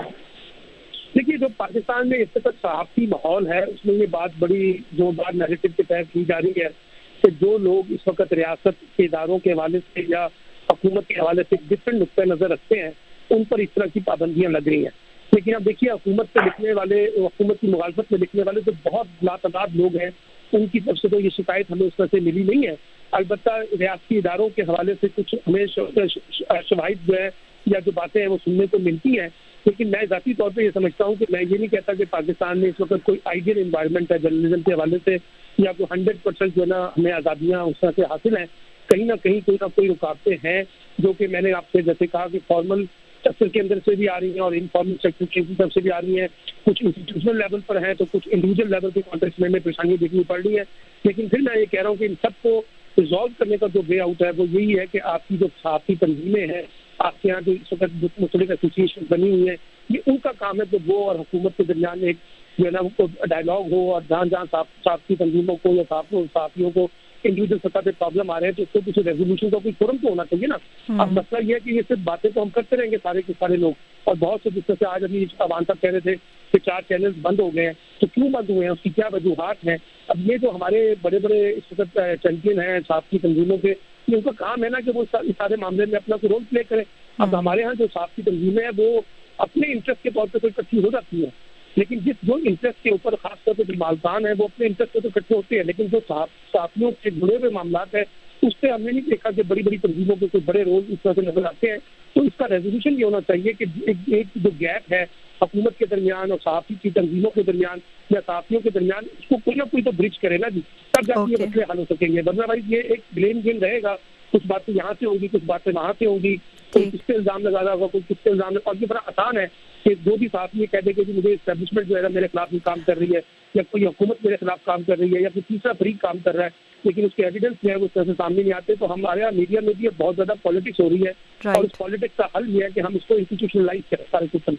دیکھیے, جو پاکستان میں اس وقت صحافتی ماحول ہے, اس میں یہ بات بڑی زوردار نیریٹو کے تحت کی جا رہی ہے کہ جو لوگ اس وقت ریاست کے اداروں کے حوالے سے یا حکومت کے حوالے سے ڈفرینٹ نقطۂ نظر رکھتے ہیں, ان پر اس طرح کی پابندیاں لگ رہی ہیں. لیکن اب دیکھیے, حکومت پہ لکھنے والے, حکومت کی مخالفت میں لکھنے والے تو بہت لاتعداد لوگ ہیں, ان کی طرف سے تو یہ شکایت ہمیں اس طرح سے ملی نہیں ہے. البتہ ریاستی اداروں کے حوالے سے کچھ ہمیں شواہد جو ہے یا جو باتیں ہیں وہ سننے کو ملتی ہیں. لیکن میں ذاتی طور پہ یہ سمجھتا ہوں کہ میں یہ نہیں کہتا کہ پاکستان میں اس وقت کوئی آئیڈیل انوائرمنٹ ہے جرنلزم کے حوالے سے, یا کوئی ہنڈریڈ پرسینٹ جو ہے نا ہمیں آزادیاں اس طرح سے حاصل ہیں. کہیں نہ کہیں کوئی نہ کوئی رکاوٹیں ہیں, جو کہ میں نے آپ سے جیسے کہا کہ فارمل سیکٹر کے اندر سے بھی آ رہی ہیں اور انفارمل سیکٹر کی طرف سے بھی آ رہی ہیں. کچھ انسٹیٹیوشنل لیول پر ہیں, تو کچھ انڈیویجل لیول کے کانٹیکس میں پریشانیاں دیکھنی پڑ رہی ہیں. لیکن پھر میں یہ کہہ رہا ہوں کہ ان سب کو ریزالو کرنے کا جو وے آؤٹ ہے وہ یہی ہے کہ آپ کی جو صحافتی تنظیمیں ہیں, آپ کے یہاں جو اس وقت مختلف ایسوسیشن بنی ہوئی ہیں, یہ ان کا کام ہے کہ وہ اور حکومت کے درمیان ایک جو ہے نا وہ ڈائلاگ ہو, اور جہاں جہاں صحافتی تنظیموں کو یا صحافیوں کو انڈیویجل سطح پہ پرابلم آ رہے ہیں تو اس کو کچھ ریزولوشن کا کوئی فورم تو ہونا چاہیے نا. اب مسئلہ یہ ہے کہ یہ صرف باتیں تو ہم کرتے رہیں گے سارے کے سارے لوگ, اور بہت سے جس طرح سے آج ابھی عوام صاحب کہہ رہے تھے کہ چار چینلز بند ہو گئے ہیں, تو کیوں بند ہوئے ہیں, اس کی کیا وجوہات ہیں. اب یہ جو ہمارے بڑے بڑے اس وقت چیمپئن ہیں صحافتی تنظیموں کے, یہ ان کا کام ہے نا کہ وہ اس سارے معاملے میں اپنا کوئی رول پلے کریں. اب ہمارے ہاں جو صحافتی تنظیمیں ہیں وہ اپنے انٹرسٹ کے طور پہ تو اکٹھی ہو جاتی ہیں, لیکن جس جو انٹرسٹ کے اوپر خاص طور پہ جو مالکان ہیں وہ اپنے انٹرسٹ پہ تو اکٹھے ہوتے ہیں, لیکن جو صحافیوں سے جڑے ہوئے معاملات ہیں اس پہ ہم نے نہیں دیکھا کہ بڑی بڑی تنظیموں کے کوئی بڑے رول اس طرح سے نظر آتے ہیں. تو اس کا ریزولوشن یہ ہونا چاہیے کہ ایک جو گیپ ہے حکومت کے درمیان اور صحافی کی تنظیموں کے درمیان یا صحافیوں کے درمیان, اس کو کوئی نہ کوئی تو برج کرے نا جی, تب جا کے یہ مسئلے حل ہو سکیں گے. ورنہ بھائی یہ ایک بلیم گیم رہے گا, کچھ باتیں یہاں سے ہوگی, کچھ باتیں وہاں سے ہوگی, کوئی کس پہ الزام لگا رہا ہوگا, کوئی کس پہ الزام. اور یہ بڑا آسان ہے کہ جو بھی صحافی یہ کہہ دے کہ مجھے اسٹیبلشمنٹ جو ہے میرے خلاف بھی کام کر رہی ہے, یا کوئی حکومت میرے خلاف کام کر رہی ہے, یا کوئی تیسرا فریق کام کر رہا ہے, لیکن اس کے ایویڈنس جو ہے وہ اس طرح سے سامنے نہیں آتے. تو ہمارے یہاں میڈیا میں بھی بہت زیادہ پالیٹکس ہو رہی ہے, اور اس پالیٹکس کا حل یہ ہے کہ ہم اس کو انسٹیٹیوشنلائز کریں سارے سسٹم.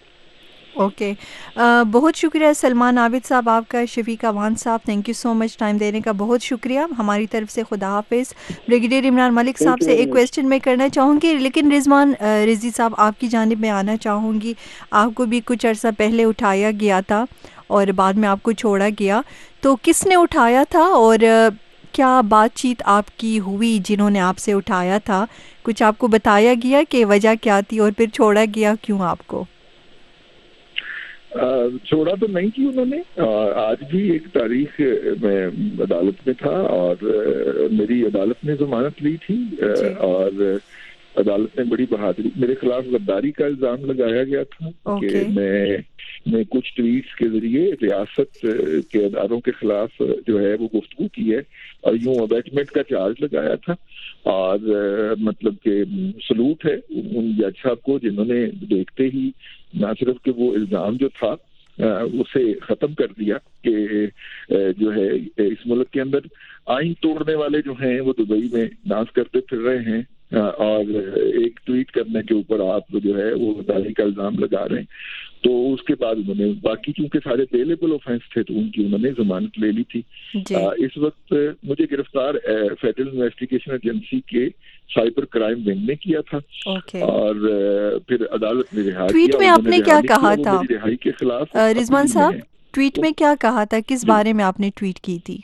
اوکے بہت شکریہ سلمان عابد صاحب آپ کا. شفیق اوان صاحب thank you so much, time دینے کا بہت شکریہ. ہماری طرف سے خدا حافظ. بریگیڈیئر عمران ملک صاحب سے ایک کویسچن میں کرنا چاہوں گی, لیکن رضوان رضی صاحب آپ کی جانب میں آنا چاہوں گی. آپ کو بھی کچھ عرصہ پہلے اٹھایا گیا تھا اور بعد میں آپ کو چھوڑا گیا, تو کس نے اٹھایا تھا اور کیا بات چیت آپ کی ہوئی جنہوں نے آپ سے اٹھایا تھا؟ کچھ آپ کو بتایا گیا کہ وجہ کیا تھی اور پھر چھوڑا گیا کیوں آپ کو؟ چھوڑا تو نہیں کی انہوں نے. آج بھی ایک تاریخ میں عدالت میں تھا اور میری عدالت نے ضمانت لی تھی, اور عدالت نے بڑی بہادری, میرے خلاف غداری کا الزام لگایا گیا تھا کہ میں نے کچھ ٹویٹس کے ذریعے ریاست کے اداروں کے خلاف جو ہے وہ گفتگو کی ہے اور یوں ابیٹمنٹ کا چارج لگایا تھا. اور مطلب کہ سلوٹ ہے ان جج صاحب کو جنہوں نے دیکھتے ہی نہ صرف کہ وہ الزام جو تھا اسے ختم کر دیا کہ جو ہے اس ملک کے اندر آئین توڑنے والے جو ہیں وہ دبئی میں ناز کرتے پھر رہے ہیں اور ایک ٹویٹ کرنے کے اوپر آپ جو ہے وہ داڑھی کا الزام لگا رہے ہیں. تو اس کے بعد انہوں نے باقی چونکہ سارے بیلیبل آفینس تھے تو ان کی انہوں نے ضمانت لے لی تھی. آ, اس وقت مجھے گرفتار فیڈرل انویسٹیگیشن ایجنسی کے سائبر کرائم ونگ نے کیا تھا okay. اور پھر عدالت نے رہا کیا. ٹویٹ میں آپ نے کیا کہا تھا رہائی کے خلاف؟ رضوان صاحب ٹویٹ میں کیا کہا تھا, کس بارے میں آپ نے ٹویٹ کی تھی؟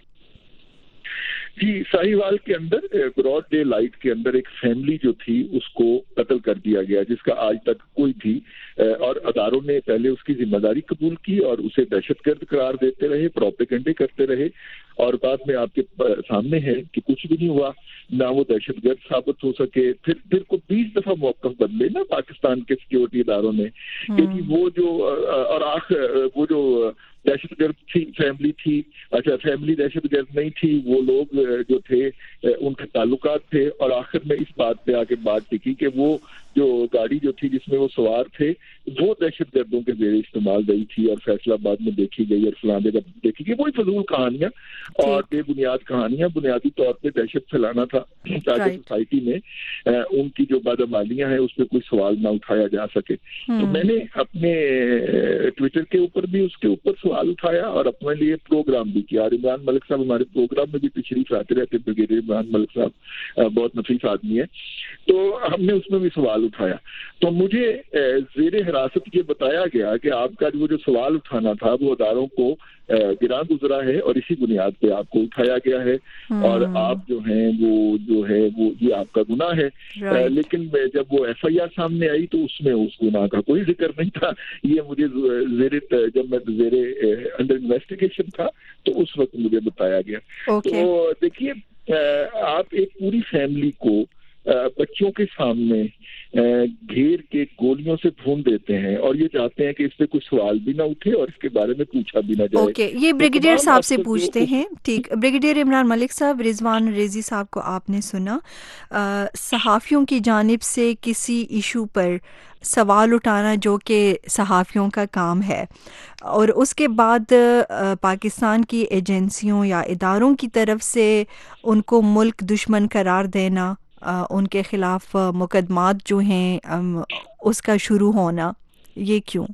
جی ساہیوال کے اندر براڈ ڈے لائٹ کے اندر ایک فیملی جو تھی اس کو قتل کر دیا گیا جس کا آج تک کوئی تھی اور اداروں نے پہلے اس کی ذمہ داری قبول کی اور اسے دہشت گرد قرار دیتے رہے, پروپیگنڈے کرتے رہے اور بعد میں آپ کے سامنے ہے کہ کچھ بھی نہیں ہوا, نہ وہ دہشت گرد ثابت ہو سکے. پھر پھر کو بیس دفعہ موقف بدلے نا پاکستان کے سیکورٹی اداروں نے کیونکہ وہ جو اور آخر وہ جو دہشت گرد تھی فیملی تھی, اچھا فیملی دہشت گرد نہیں تھی, وہ لوگ جو تھے ان کے تعلقات تھے اور آخر میں اس بات پہ آ کے بات ٹکی کہ وہ جو گاڑی جو تھی جس میں وہ سوار تھے وہ دہشت گردوں کے زیر استعمال گئی تھی اور فیصلہ آباد میں دیکھی گئی اور فلاں جگہ دیکھی گئی. وہی فضول کہانیاں اور بے بنیاد کہانیاں, بنیادی طور پہ دہشت پھیلانا تھا تاکہ سوسائٹی میں ان کی جو بدعمالیاں ہیں اس پہ کوئی سوال نہ اٹھایا جا سکے. تو میں نے اپنے ٹویٹر کے اوپر بھی اس کے اوپر سوال اٹھایا اور اپنے لیے پروگرام بھی کیا. عمران ملک صاحب ہمارے پروگرام میں بھی تشریف آتے رہتے, بریگیڈیئر عمران ملک صاحب بہت نفیس آدمی ہے, تو ہم نے اس میں بھی سوال اٹھایا. تو مجھے زیر حراست یہ بتایا گیا کہ آپ کا وہ جو سوال اٹھانا تھا وہ اداروں کو گراں گزرا ہے اور اسی بنیاد پہ آپ کو اٹھایا گیا ہے اور آپ جو ہیں وہ جو ہے وہ یہ آپ کا گناہ ہے. لیکن جب وہ ایف آئی آر سامنے آئی تو اس میں اس گناہ کا کوئی ذکر نہیں تھا. یہ مجھے زیر جب میں زیر انڈر انویسٹیگیشن تھا تو اس وقت مجھے بتایا گیا. تو دیکھیے آپ ایک پوری فیملی کو بچوں کے سامنے گھیر کے گولیوں سے بھون دیتے ہیں اور یہ چاہتے ہیں کہ اس پہ کوئی سوال بھی نہ اٹھے اور اس کے بارے میں پوچھا بھی نہ جائے. Okay okay. یہ بریگیڈیئر صاحب سے پوچھتے ہیں. ٹھیک, بریگیڈیئر عمران ملک صاحب, رضوان ریزی صاحب کو آپ نے سنا, صحافیوں کی جانب سے کسی ایشو پر سوال اٹھانا جو کہ صحافیوں کا کام ہے اور اس کے بعد پاکستان کی ایجنسیوں یا اداروں کی طرف سے ان کو ملک دشمن قرار دینا, ان کے خلاف مقدمات جو ہیں اس کا شروع ہونا, یہ کیوں؟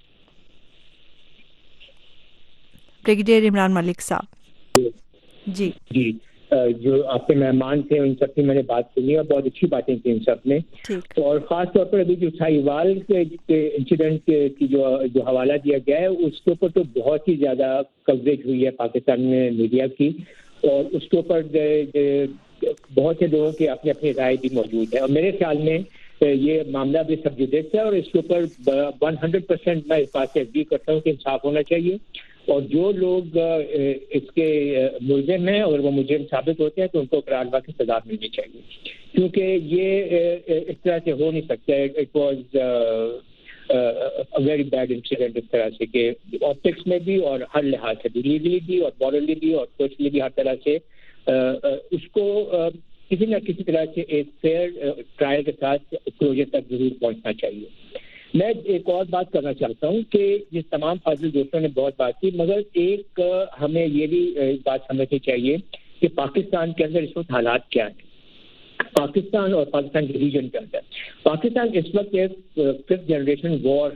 بریگیڈیئر عمران ملک صاحب. جی جی جو آپ کے مہمان تھے ان سب کی میں نے بات سنی اور بہت اچھی باتیں کی ان سب نے, اور خاص طور پر ابھی جو ساہیوال کے انسیڈنٹ کی جو جو حوالہ دیا گیا ہے اس کے اوپر تو بہت ہی زیادہ کوریج ہوئی ہے پاکستان میں میڈیا کی, اور اس کے اوپر بہت سے لوگوں کی اپنی اپنی رائے بھی موجود ہے. اور میرے خیال میں یہ معاملہ بھی سب جوڈیس ہے اور اس کے اوپر ون ہنڈریڈ پرسینٹ میں اس بات سے ایگری کرتا ہوں کہ انصاف ہونا چاہیے اور جو لوگ اس کے ملزم ہیں اگر وہ مجرم ثابت ہوتے ہیں تو ان کو قرار کی سزا ملنی چاہیے, کیونکہ یہ اس طرح سے ہو نہیں سکتا. It was very bad incident اس طرح سے کہ آپٹکس میں بھی اور ہر لحاظ سے بھی, لیگلی بھی اور مورلی بھی اور سوشلی بھی ہر طرح سے اس کو کسی نہ کسی طرح سے ایک فیئر ٹرائل کے ساتھ کلوجر تک ضرور پہنچنا چاہیے. میں ایک اور بات کرنا چاہتا ہوں کہ یہ تمام فاضل دوستوں نے بہت بات کی, مگر ایک ہمیں یہ بھی بات سمجھنی چاہیے کہ پاکستان کے اندر اس وقت حالات کیا ہیں. پاکستان اور پاکستان کے ریجن کے اندر پاکستان اس وقت ایک ففتھ جنریشن وار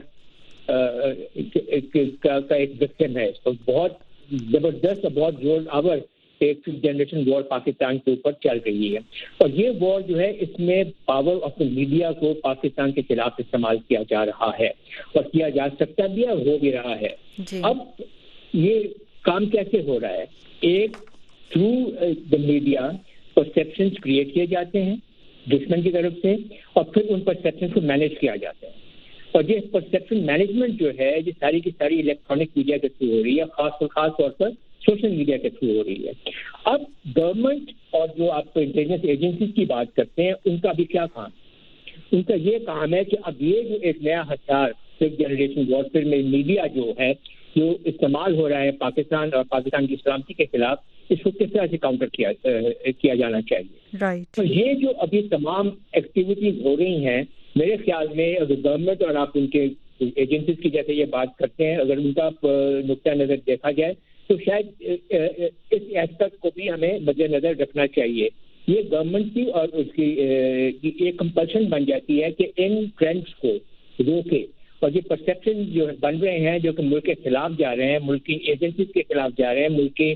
کا ایک وکٹم ہے. اس وقت بہت زبردست اور بہت زور آور ایک ففتھ جنریشن وار پاکستان کے اوپر چل رہی ہے, اور یہ وار جو ہے اس میں پاور آف دا میڈیا کو پاکستان کے خلاف استعمال کیا جا رہا ہے اور کیا جا سکتا بھی ہے, ہو بھی رہا ہے. جی. اب یہ کام کیسے ہو رہا ہے؟ ایک through the media perceptions create کیے جاتے ہیں دشمن کی طرف سے اور پھر ان پرسیپشن کو مینیج کیا جاتا ہے, اور یہ پرسیپشن مینجمنٹ جو ہے یہ ساری کی ساری الیکٹرانک میڈیا کے تھرو ہو رہی ہے, خاص خاص طور پر سوشل میڈیا کے تھرو ہو رہی ہے. اب گورنمنٹ اور جو آپ کو انٹیلیجنس ایجنسیز کی بات کرتے ہیں ان کا بھی کیا کام؟ ان کا یہ کام ہے کہ اب یہ جو ایک نیا ہتھیار फिफ्थ जनरेशन वॉरफेयर में मीडिया जो है जो इस्तेमाल हो रहा है पाकिस्तान और पाकिस्तान की सलामती के खिलाफ, इसको किस तरह से काउंटर किया किया जाना चाहिए। राइट तो ये जो अभी तमाम एक्टिविटीज हो रही हैं, मेरे ख्याल में अगर गवर्नमेंट और आप उनके एजेंसीज की जैसे ये बात करते हैं, अगर उनका नुक्ता नज़र देखा जाए तो शायद इस एस्पेक्ट को भी हमें मद्देनजर रखना चाहिए। ये गवर्नमेंट की और उसकी एक कंपल्शन बन जाती है कि इन ट्रेंड्स को रोके, और ये परसेप्शन जो बन रहे हैं जो कि मुल्क के खिलाफ जा रहे हैं, मुल्क की एजेंसीज के खिलाफ जा रहे हैं, मुल्क के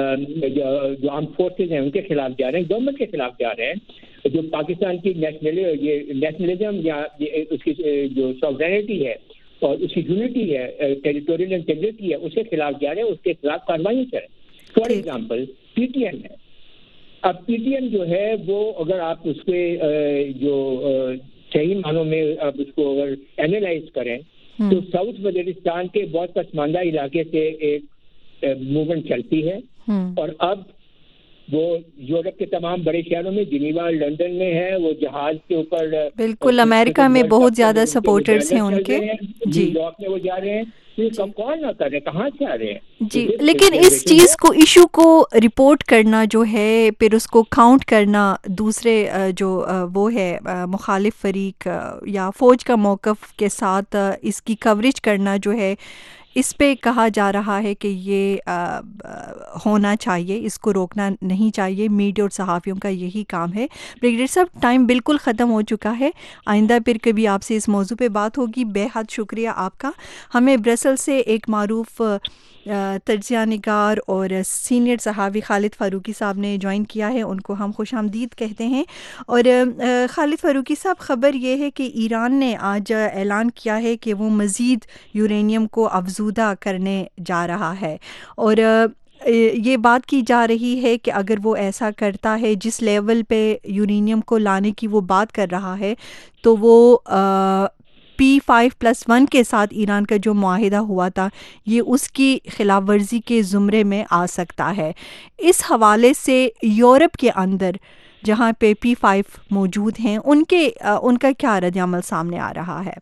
जो आर्म फोर्सेज हैं उनके खिलाफ जा रहे हैं, गवर्नमेंट के खिलाफ जा रहे हैं, जो पाकिस्तान की नेशनल ये नेशनलिज्म या उसकी जो सॉवरेनिटी है और उसकी यूनिटी है, टेरिटोरियल इंटीग्रिटी है, उसके खिलाफ जा रहे हैं, उसके खिलाफ कार्रवाई करें। For example P T M है। अब पी टी एम जो है वो अगर आप उसके जो सही मानों में अब उसको अगर एनालाइज करें तो साउथ वजीरिस्तान के बहुत पसमानदा इलाके से एक मूवमेंट चलती है, और अब वो यूरोप के तमाम बड़े शहरों में, जिनीवा, लंदन में है, वो जहाज के ऊपर, बिल्कुल अमेरिका में बहुत ज्यादा सपोर्टर्स हैं उनके जी, न्यूयॉर्क में वो जा रहे हैं, कब कौन ना कर रहे, कहाँ से आ रहे हैं जी। लेकिन इस चीज को, इशू को रिपोर्ट करना जो है, फिर उसको काउंट करना, दूसरे जो वो है मुखालिफ फरीक या फौज का मौक़िफ़ के साथ इसकी कवरेज करना जो है, इस पे कहा जा रहा है कि ये आ, होना चाहिए, इसको रोकना नहीं चाहिए। मीडिया और सहाफ़ियों का यही काम है। ब्रिगेडियर साहब, टाइम बिल्कुल ख़त्म हो चुका है। आइंदा फिर कभी आपसे इस मौजू पे बात होगी। बेहद शुक्रिया आपका। हमें ब्रसल से एक मारूफ तजिया निगार और सीनियर सहाफ़ी खालिद फ़ारूकी साहब ने ज्वाइन किया है, उनको हम खुशामदीद कहते हैं। और खालिद फ़ारूकी साहब, ख़बर ये है कि ईरान ने आज ऐलान किया है कि वो मज़ीद यूरेनियम को अफज़ूदा करने जा रहा है, और ये बात की जा रही है कि अगर वो ऐसा करता है, जिस लेवल पे यूरेनियम को लाने की वो बात कर रहा है, तो वो आ, पी फाइव प्लस वन के साथ ईरान का जो मुआहिदा हुआ था, ये उसकी खिलाफ वर्जी के ज़ुमरे में आ सकता है। इस हवाले से यूरोप के अंदर जहाँ पे पी फाइव मौजूद हैं, उनके आ, उनका क्या रद्द-ए-अमल सामने आ रहा है?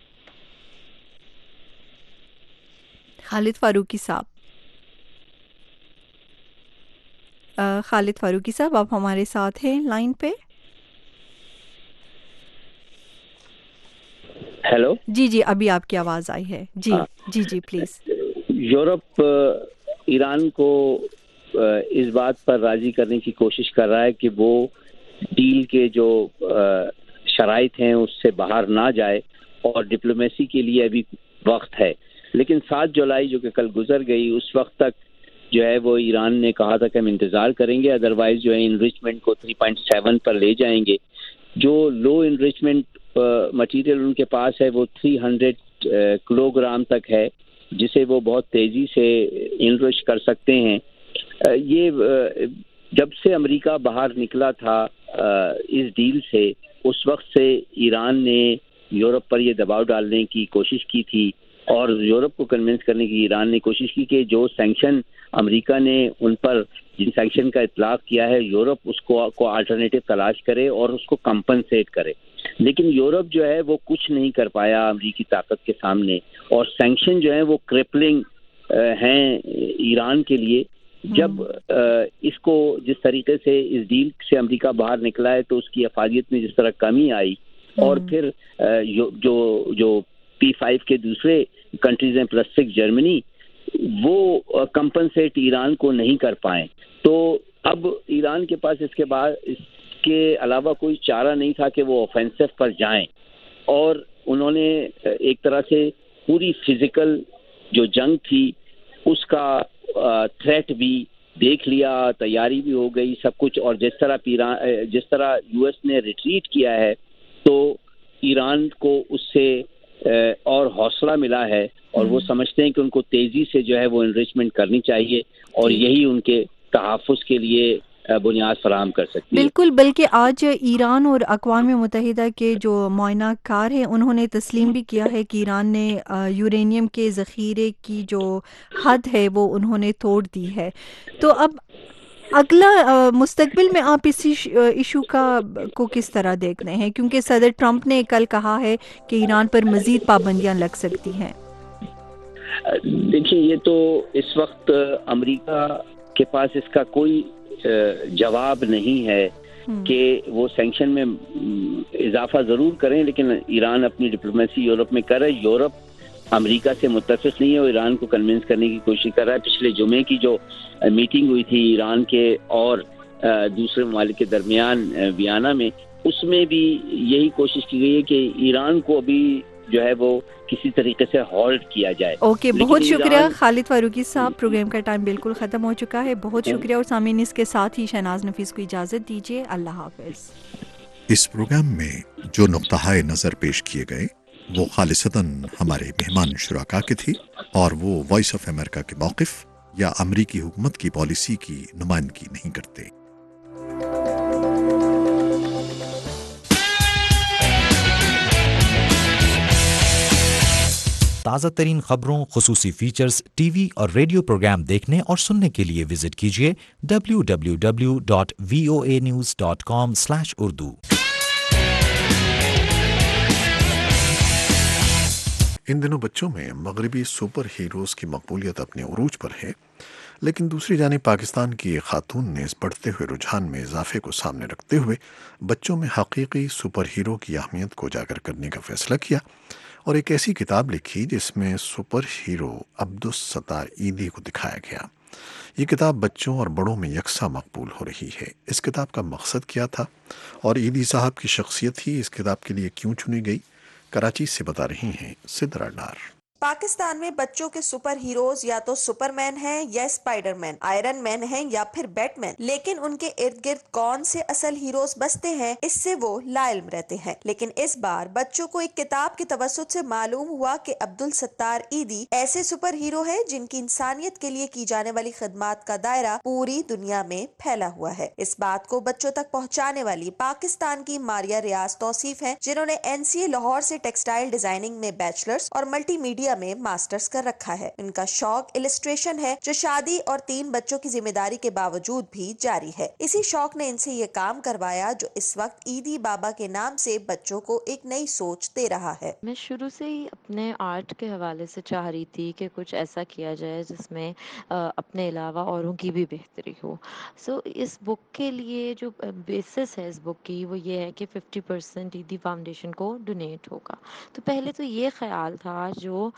खालिद फ़ारूकी साहब, खालिद फ़ारूकी साहब, आप हमारे साथ हैं लाइन पे? हेलो जी जी, अभी आपकी आवाज़ आई है जी। आ, जी जी प्लीज़। यूरोप ईरान को इस बात पर राज़ी करने की कोशिश कर रहा है कि वो डील के जो शराइत हैं उससे बाहर ना जाए, और डिप्लोमेसी के लिए अभी वक्त है। लेकिन सात जुलाई जो कि कल गुजर गई, उस वक्त तक जो है वो ईरान ने कहा था कि हम इंतज़ार करेंगे, अदरवाइज जो है इनरिचमेंट को थ्री पॉइंट सेवन पर ले जाएंगे। जो लो इनरिचमेंट मटेरियल उनके पास है वो तीन सौ किलोग्राम तक है, जिसे वो बहुत तेज़ी से इनरिच कर सकते हैं। ये जब से अमेरिका बाहर निकला था इस डील से, उस वक्त से ईरान ने यूरोप पर ये दबाव डालने की कोशिश की थी, और यूरोप को कन्विंस करने की ईरान ने कोशिश की कि जो सैंक्शन अमेरिका ने उन पर, जिन सैंक्शन का इतलाक़ किया है, यूरोप उसको को अल्टरनेटिव तलाश करे और उसको कंपनसेट करे। लेकिन यूरोप जो है वो कुछ नहीं कर पाया अमेरिकी ताकत के सामने, और सैंक्शन जो है वो क्रिपलिंग हैं ईरान के लिए। जब इसको जिस तरीके से इस डील से अमेरिका बाहर निकला है, तो उसकी अफादियत में जिस तरह कमी आई, और फिर जो जो पी फाइव के दूसरे कंट्रीज हैं प्लस सिक्स जर्मनी, वो कंपनसेट ईरान को नहीं कर पाए। तो अब ईरान के पास इसके बाद इसके अलावा कोई चारा नहीं था कि वो ऑफेंसिव पर जाएं, और उन्होंने एक तरह से पूरी फिजिकल जो जंग थी उसका थ्रेट भी देख लिया, तैयारी भी हो गई, सब कुछ। और जिस तरह जिस तरह यूएस ने रिट्रीट किया है, तो ईरान को उससे और हौसला मिला है, और वो समझते हैं कि उनको तेजी से जो है वो एनरिचमेंट करनी चाहिए, और यही उनके तहफ़्फ़ुज़ के लिए बुनियाद फराहम कर सकती है। बिल्कुल, बल्कि आज ईरान और अक़वाम मुत्तहिदा के जो मुआयना कार हैं, उन्होंने तस्लीम भी किया है कि ईरान ने यूरेनियम के ज़ख़ीरे की जो हद है वो उन्होंने तोड़ दी है। तो अब اگلا مستقبل میں آپ اس ایشو کا کو کس طرح دیکھ رہے ہیں، کیونکہ صدر ٹرمپ نے کل کہا ہے کہ ایران پر مزید پابندیاں لگ سکتی ہیں؟ دیکھیے، یہ تو اس وقت امریکہ کے پاس اس کا کوئی جواب نہیں ہے کہ وہ سینکشن میں اضافہ ضرور کریں، لیکن ایران اپنی ڈپلومیسی یورپ میں کرے. یورپ امریکہ سے متفق نہیں ہے، وہ ایران کو کنونس کرنے کی کوشش کر رہا ہے. پچھلے جمعے کی جو میٹنگ ہوئی تھی ایران کے اور دوسرے ممالک کے درمیان ویانا میں، اس میں بھی یہی کوشش کی گئی ہے کہ ایران کو ابھی جو ہے وہ کسی طریقے سے ہالٹ کیا جائے. اوکے okay, بہت شکریہ خالد فاروقی صاحب. پروگرام کا ٹائم بالکل ختم ہو چکا ہے. بہت شکریہ. اور سامعین اس کے ساتھ ہی شہناز نفیس کو اجازت دیجیے. اللہ حافظ. اس پروگرام میں جو نقطہ نظر پیش کیے گئے وہ خالصتاً ہمارے مہمان شرکا کے تھی اور وہ وائس آف امریکہ کے موقف یا امریکی حکومت کی پالیسی کی نمائندگی نہیں کرتے. تازہ ترین خبروں، خصوصی فیچرز، ٹی وی اور ریڈیو پروگرام دیکھنے اور سننے کے لیے وزٹ کیجیے W W W dot V O A news dot com slash Urdu. ان دنوں بچوں میں مغربی سپر ہیروز کی مقبولیت اپنے عروج پر ہے، لیکن دوسری جانب پاکستان کی ایک خاتون نے اس بڑھتے ہوئے رجحان میں اضافے کو سامنے رکھتے ہوئے بچوں میں حقیقی سپر ہیرو کی اہمیت کو اجاگر کرنے کا فیصلہ کیا اور ایک ایسی کتاب لکھی جس میں سپر ہیرو عبدالستار ایدھی کو دکھایا گیا. یہ کتاب بچوں اور بڑوں میں یکساں مقبول ہو رہی ہے. اس کتاب کا مقصد کیا تھا اور ایدھی صاحب کی شخصیت ہی اس کتاب کے لیے کیوں چنی گئی، کراچی سے بتا رہی ہیں سدرا ڈار. پاکستان میں بچوں کے سپر ہیروز یا تو سپر مین ہیں یا اسپائڈر مین، آئرن مین ہیں یا پھر بیٹ مین، لیکن ان کے ارد گرد کون سے اصل ہیروز بستے ہیں اس سے وہ لا علم رہتے ہیں. لیکن اس بار بچوں کو ایک کتاب کے توسط سے معلوم ہوا کہ عبدالستار ایدھی ایسے سپر ہیرو ہیں جن کی انسانیت کے لیے کی جانے والی خدمات کا دائرہ پوری دنیا میں پھیلا ہوا ہے. اس بات کو بچوں تک پہنچانے والی پاکستان کی ماریا ریاض توصیف ہیں، جنہوں نے این سی اے لاہور سے ٹیکسٹائل ڈیزائننگ میں بیچلرز اور ملٹی میڈیا میں ماسٹرز کر رکھا ہے. ان کا شوق السٹریشن ہے جو شادی اور تین بچوں کی ذمہ داری کے باوجود بھی جاری ہے. اسی شوق نے ان سے یہ کام کروایا جو اس وقت ایدھی بابا کے نام سے بچوں کو ایک نئی سوچ دے رہا ہے. میں شروع سے ہی اپنے آرٹ کے حوالے سے چاہ رہی تھی کہ کچھ ایسا کیا جائے جس میں اپنے علاوہ اوروں کی بھی بہتری ہو. سو اس بک کے لیے جو بیسس ہے اس بک کی وہ یہ ہے کہ ففٹی پرسینٹ ایدھی فاؤنڈیشن کو ڈونیٹ ہوگا. تو پہلے تو یہ خیال تھا جو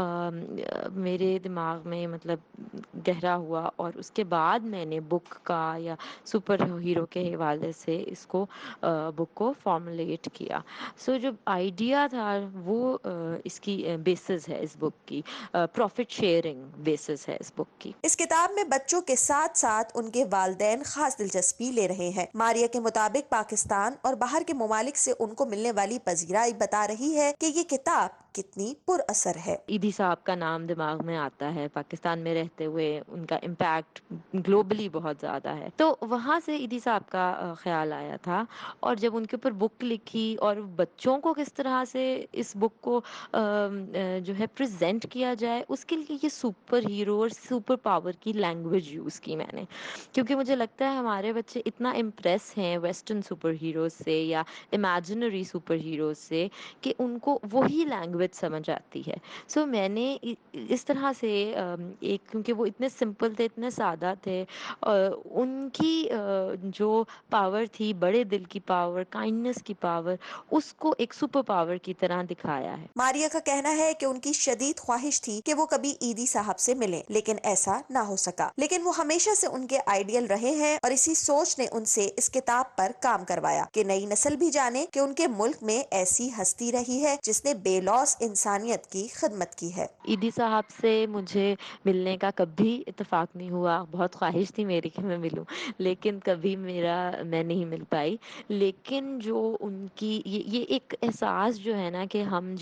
میرے دماغ میں مطلب گہرا ہوا اور اس کے بعد میں نے بک کا یا سپر ہیرو کے حوالے سے اس کو بک کو فارمولیٹ کیا. سو جو آئیڈیا تھا وہ اس کی بیسس ہے اس بک کی، پروفٹ شیئرنگ بیسس ہے اس بک کی. اس کتاب میں بچوں کے ساتھ ساتھ ان کے والدین خاص دلچسپی لے رہے ہیں. ماریا کے مطابق پاکستان اور باہر کے ممالک سے ان کو ملنے والی پذیرائی بتا رہی ہے کہ یہ کتاب کتنی پر اثر ہے. ایدھی صاحب کا نام دماغ میں آتا ہے، پاکستان میں رہتے ہوئے ان کا امپیکٹ گلوبلی بہت زیادہ ہے، تو وہاں سے ایدھی صاحب کا خیال آیا تھا. اور جب ان کے اوپر بک لکھی اور بچوں کو کس طرح سے اس بک کو جو ہے پریزنٹ کیا جائے، اس کے لیے یہ سپر ہیرو اور سپر پاور کی لینگویج یوز کی میں نے، کیونکہ مجھے لگتا ہے ہمارے بچے اتنا امپریس ہیں ویسٹرن سپر ہیروز سے یا امیجنری سپر ہیروز سے کہ ان کو وہی لینگویج سمجھ آتی ہے. سو so, میں نے اس طرح سے ایک، کیونکہ وہ اتنے سمپل تھے، اتنے سادہ تھے، ان کی جو پاور تھی، بڑے دل کی پاور، کائنڈنس کی پاور، اس کو ایک سپر پاور کی طرح دکھایا ہے. ماریا کا کہنا ہے کہ ان کی شدید خواہش تھی کہ وہ کبھی ایدھی صاحب سے ملیں، لیکن ایسا نہ ہو سکا. لیکن وہ ہمیشہ سے ان کے آئیڈیل رہے ہیں اور اسی سوچ نے ان سے اس کتاب پر کام کروایا کہ نئی نسل بھی جانے کہ ان کے ملک میں ایسی ہستی رہی ہے جس نے بے لوث انسانیت کی خدمت کی ہے. ایدھی صاحب سے مجھے ملنے کا کبھی اتفاق نہیں ہوا. بہت خواہش تھی میری کہ میں ملوں، لیکن کبھی میرا میں نہیں مل پائی. لیکن جو ان کی یہ, یہ ایک احساس جو ہے نا کہ ہم جب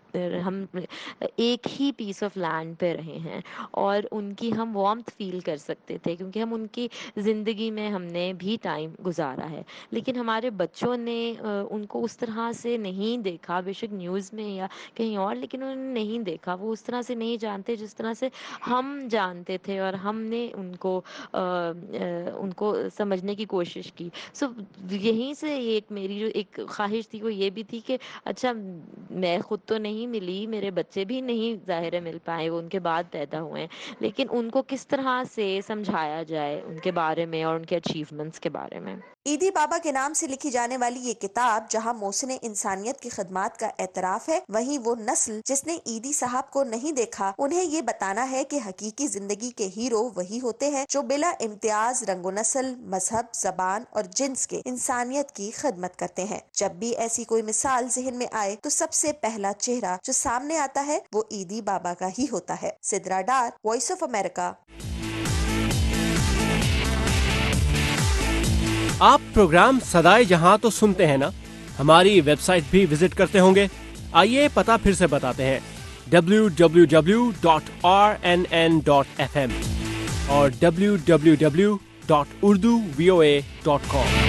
ہم ایک ہی پیس آف لینڈ پہ رہے ہیں اور ان کی ہم وارمتھ فیل کر سکتے تھے کیونکہ ہم ان کی زندگی میں ہم نے بھی ٹائم گزارا ہے. لیکن ہمارے بچوں نے ان کو اس طرح سے نہیں دیکھا, بے شک نیوز میں یا کہیں اور, لیکن انہوں نے نہیں دیکھا, وہ اس طرح سے نہیں جانتے جس طرح سے ہم جانتے تھے اور ہم نے ان کو ان کو سمجھنے کی کوشش کی. سو یہیں سے ایک میری جو ایک خواہش تھی وہ یہ بھی تھی کہ اچھا میں خود تو نہیں ملی, میرے بچے بھی نہیں ظاہر ہے مل پائے, وہ ان کے بعد پیدا ہوئے ہیں, لیکن ان کو کس طرح سے سمجھایا جائے ان کے بارے میں اور ان کے اچیومنٹس کے بارے میں. ایدی بابا کے نام سے لکھی جانے والی یہ کتاب جہاں محسن انسانیت کی خدمات کا اعتراف ہے, وہیں وہ نسل جس نے ایدی صاحب کو نہیں دیکھا انہیں یہ بتانا ہے کہ حقیقی زندگی کے ہیرو وہی ہوتے ہیں جو بلا امتیاز رنگ و نسل, مذہب, زبان اور جنس کے انسانیت کی خدمت کرتے ہیں. جب بھی ایسی کوئی مثال ذہن میں آئے تو سب سے پہلا چہرہ جو سامنے آتا ہے وہ ایدی بابا کا ہی ہوتا ہے. Sidra Dar, Voice of America. آپ پروگرام صدائے جہاں تو سنتے ہیں نا, ہماری ویب سائٹ بھی وزٹ کرتے ہوں گے. آئیے پتہ پھر سے بتاتے ہیں, W W W dot R N N dot F M اور W W W dot Urdu V O A dot com.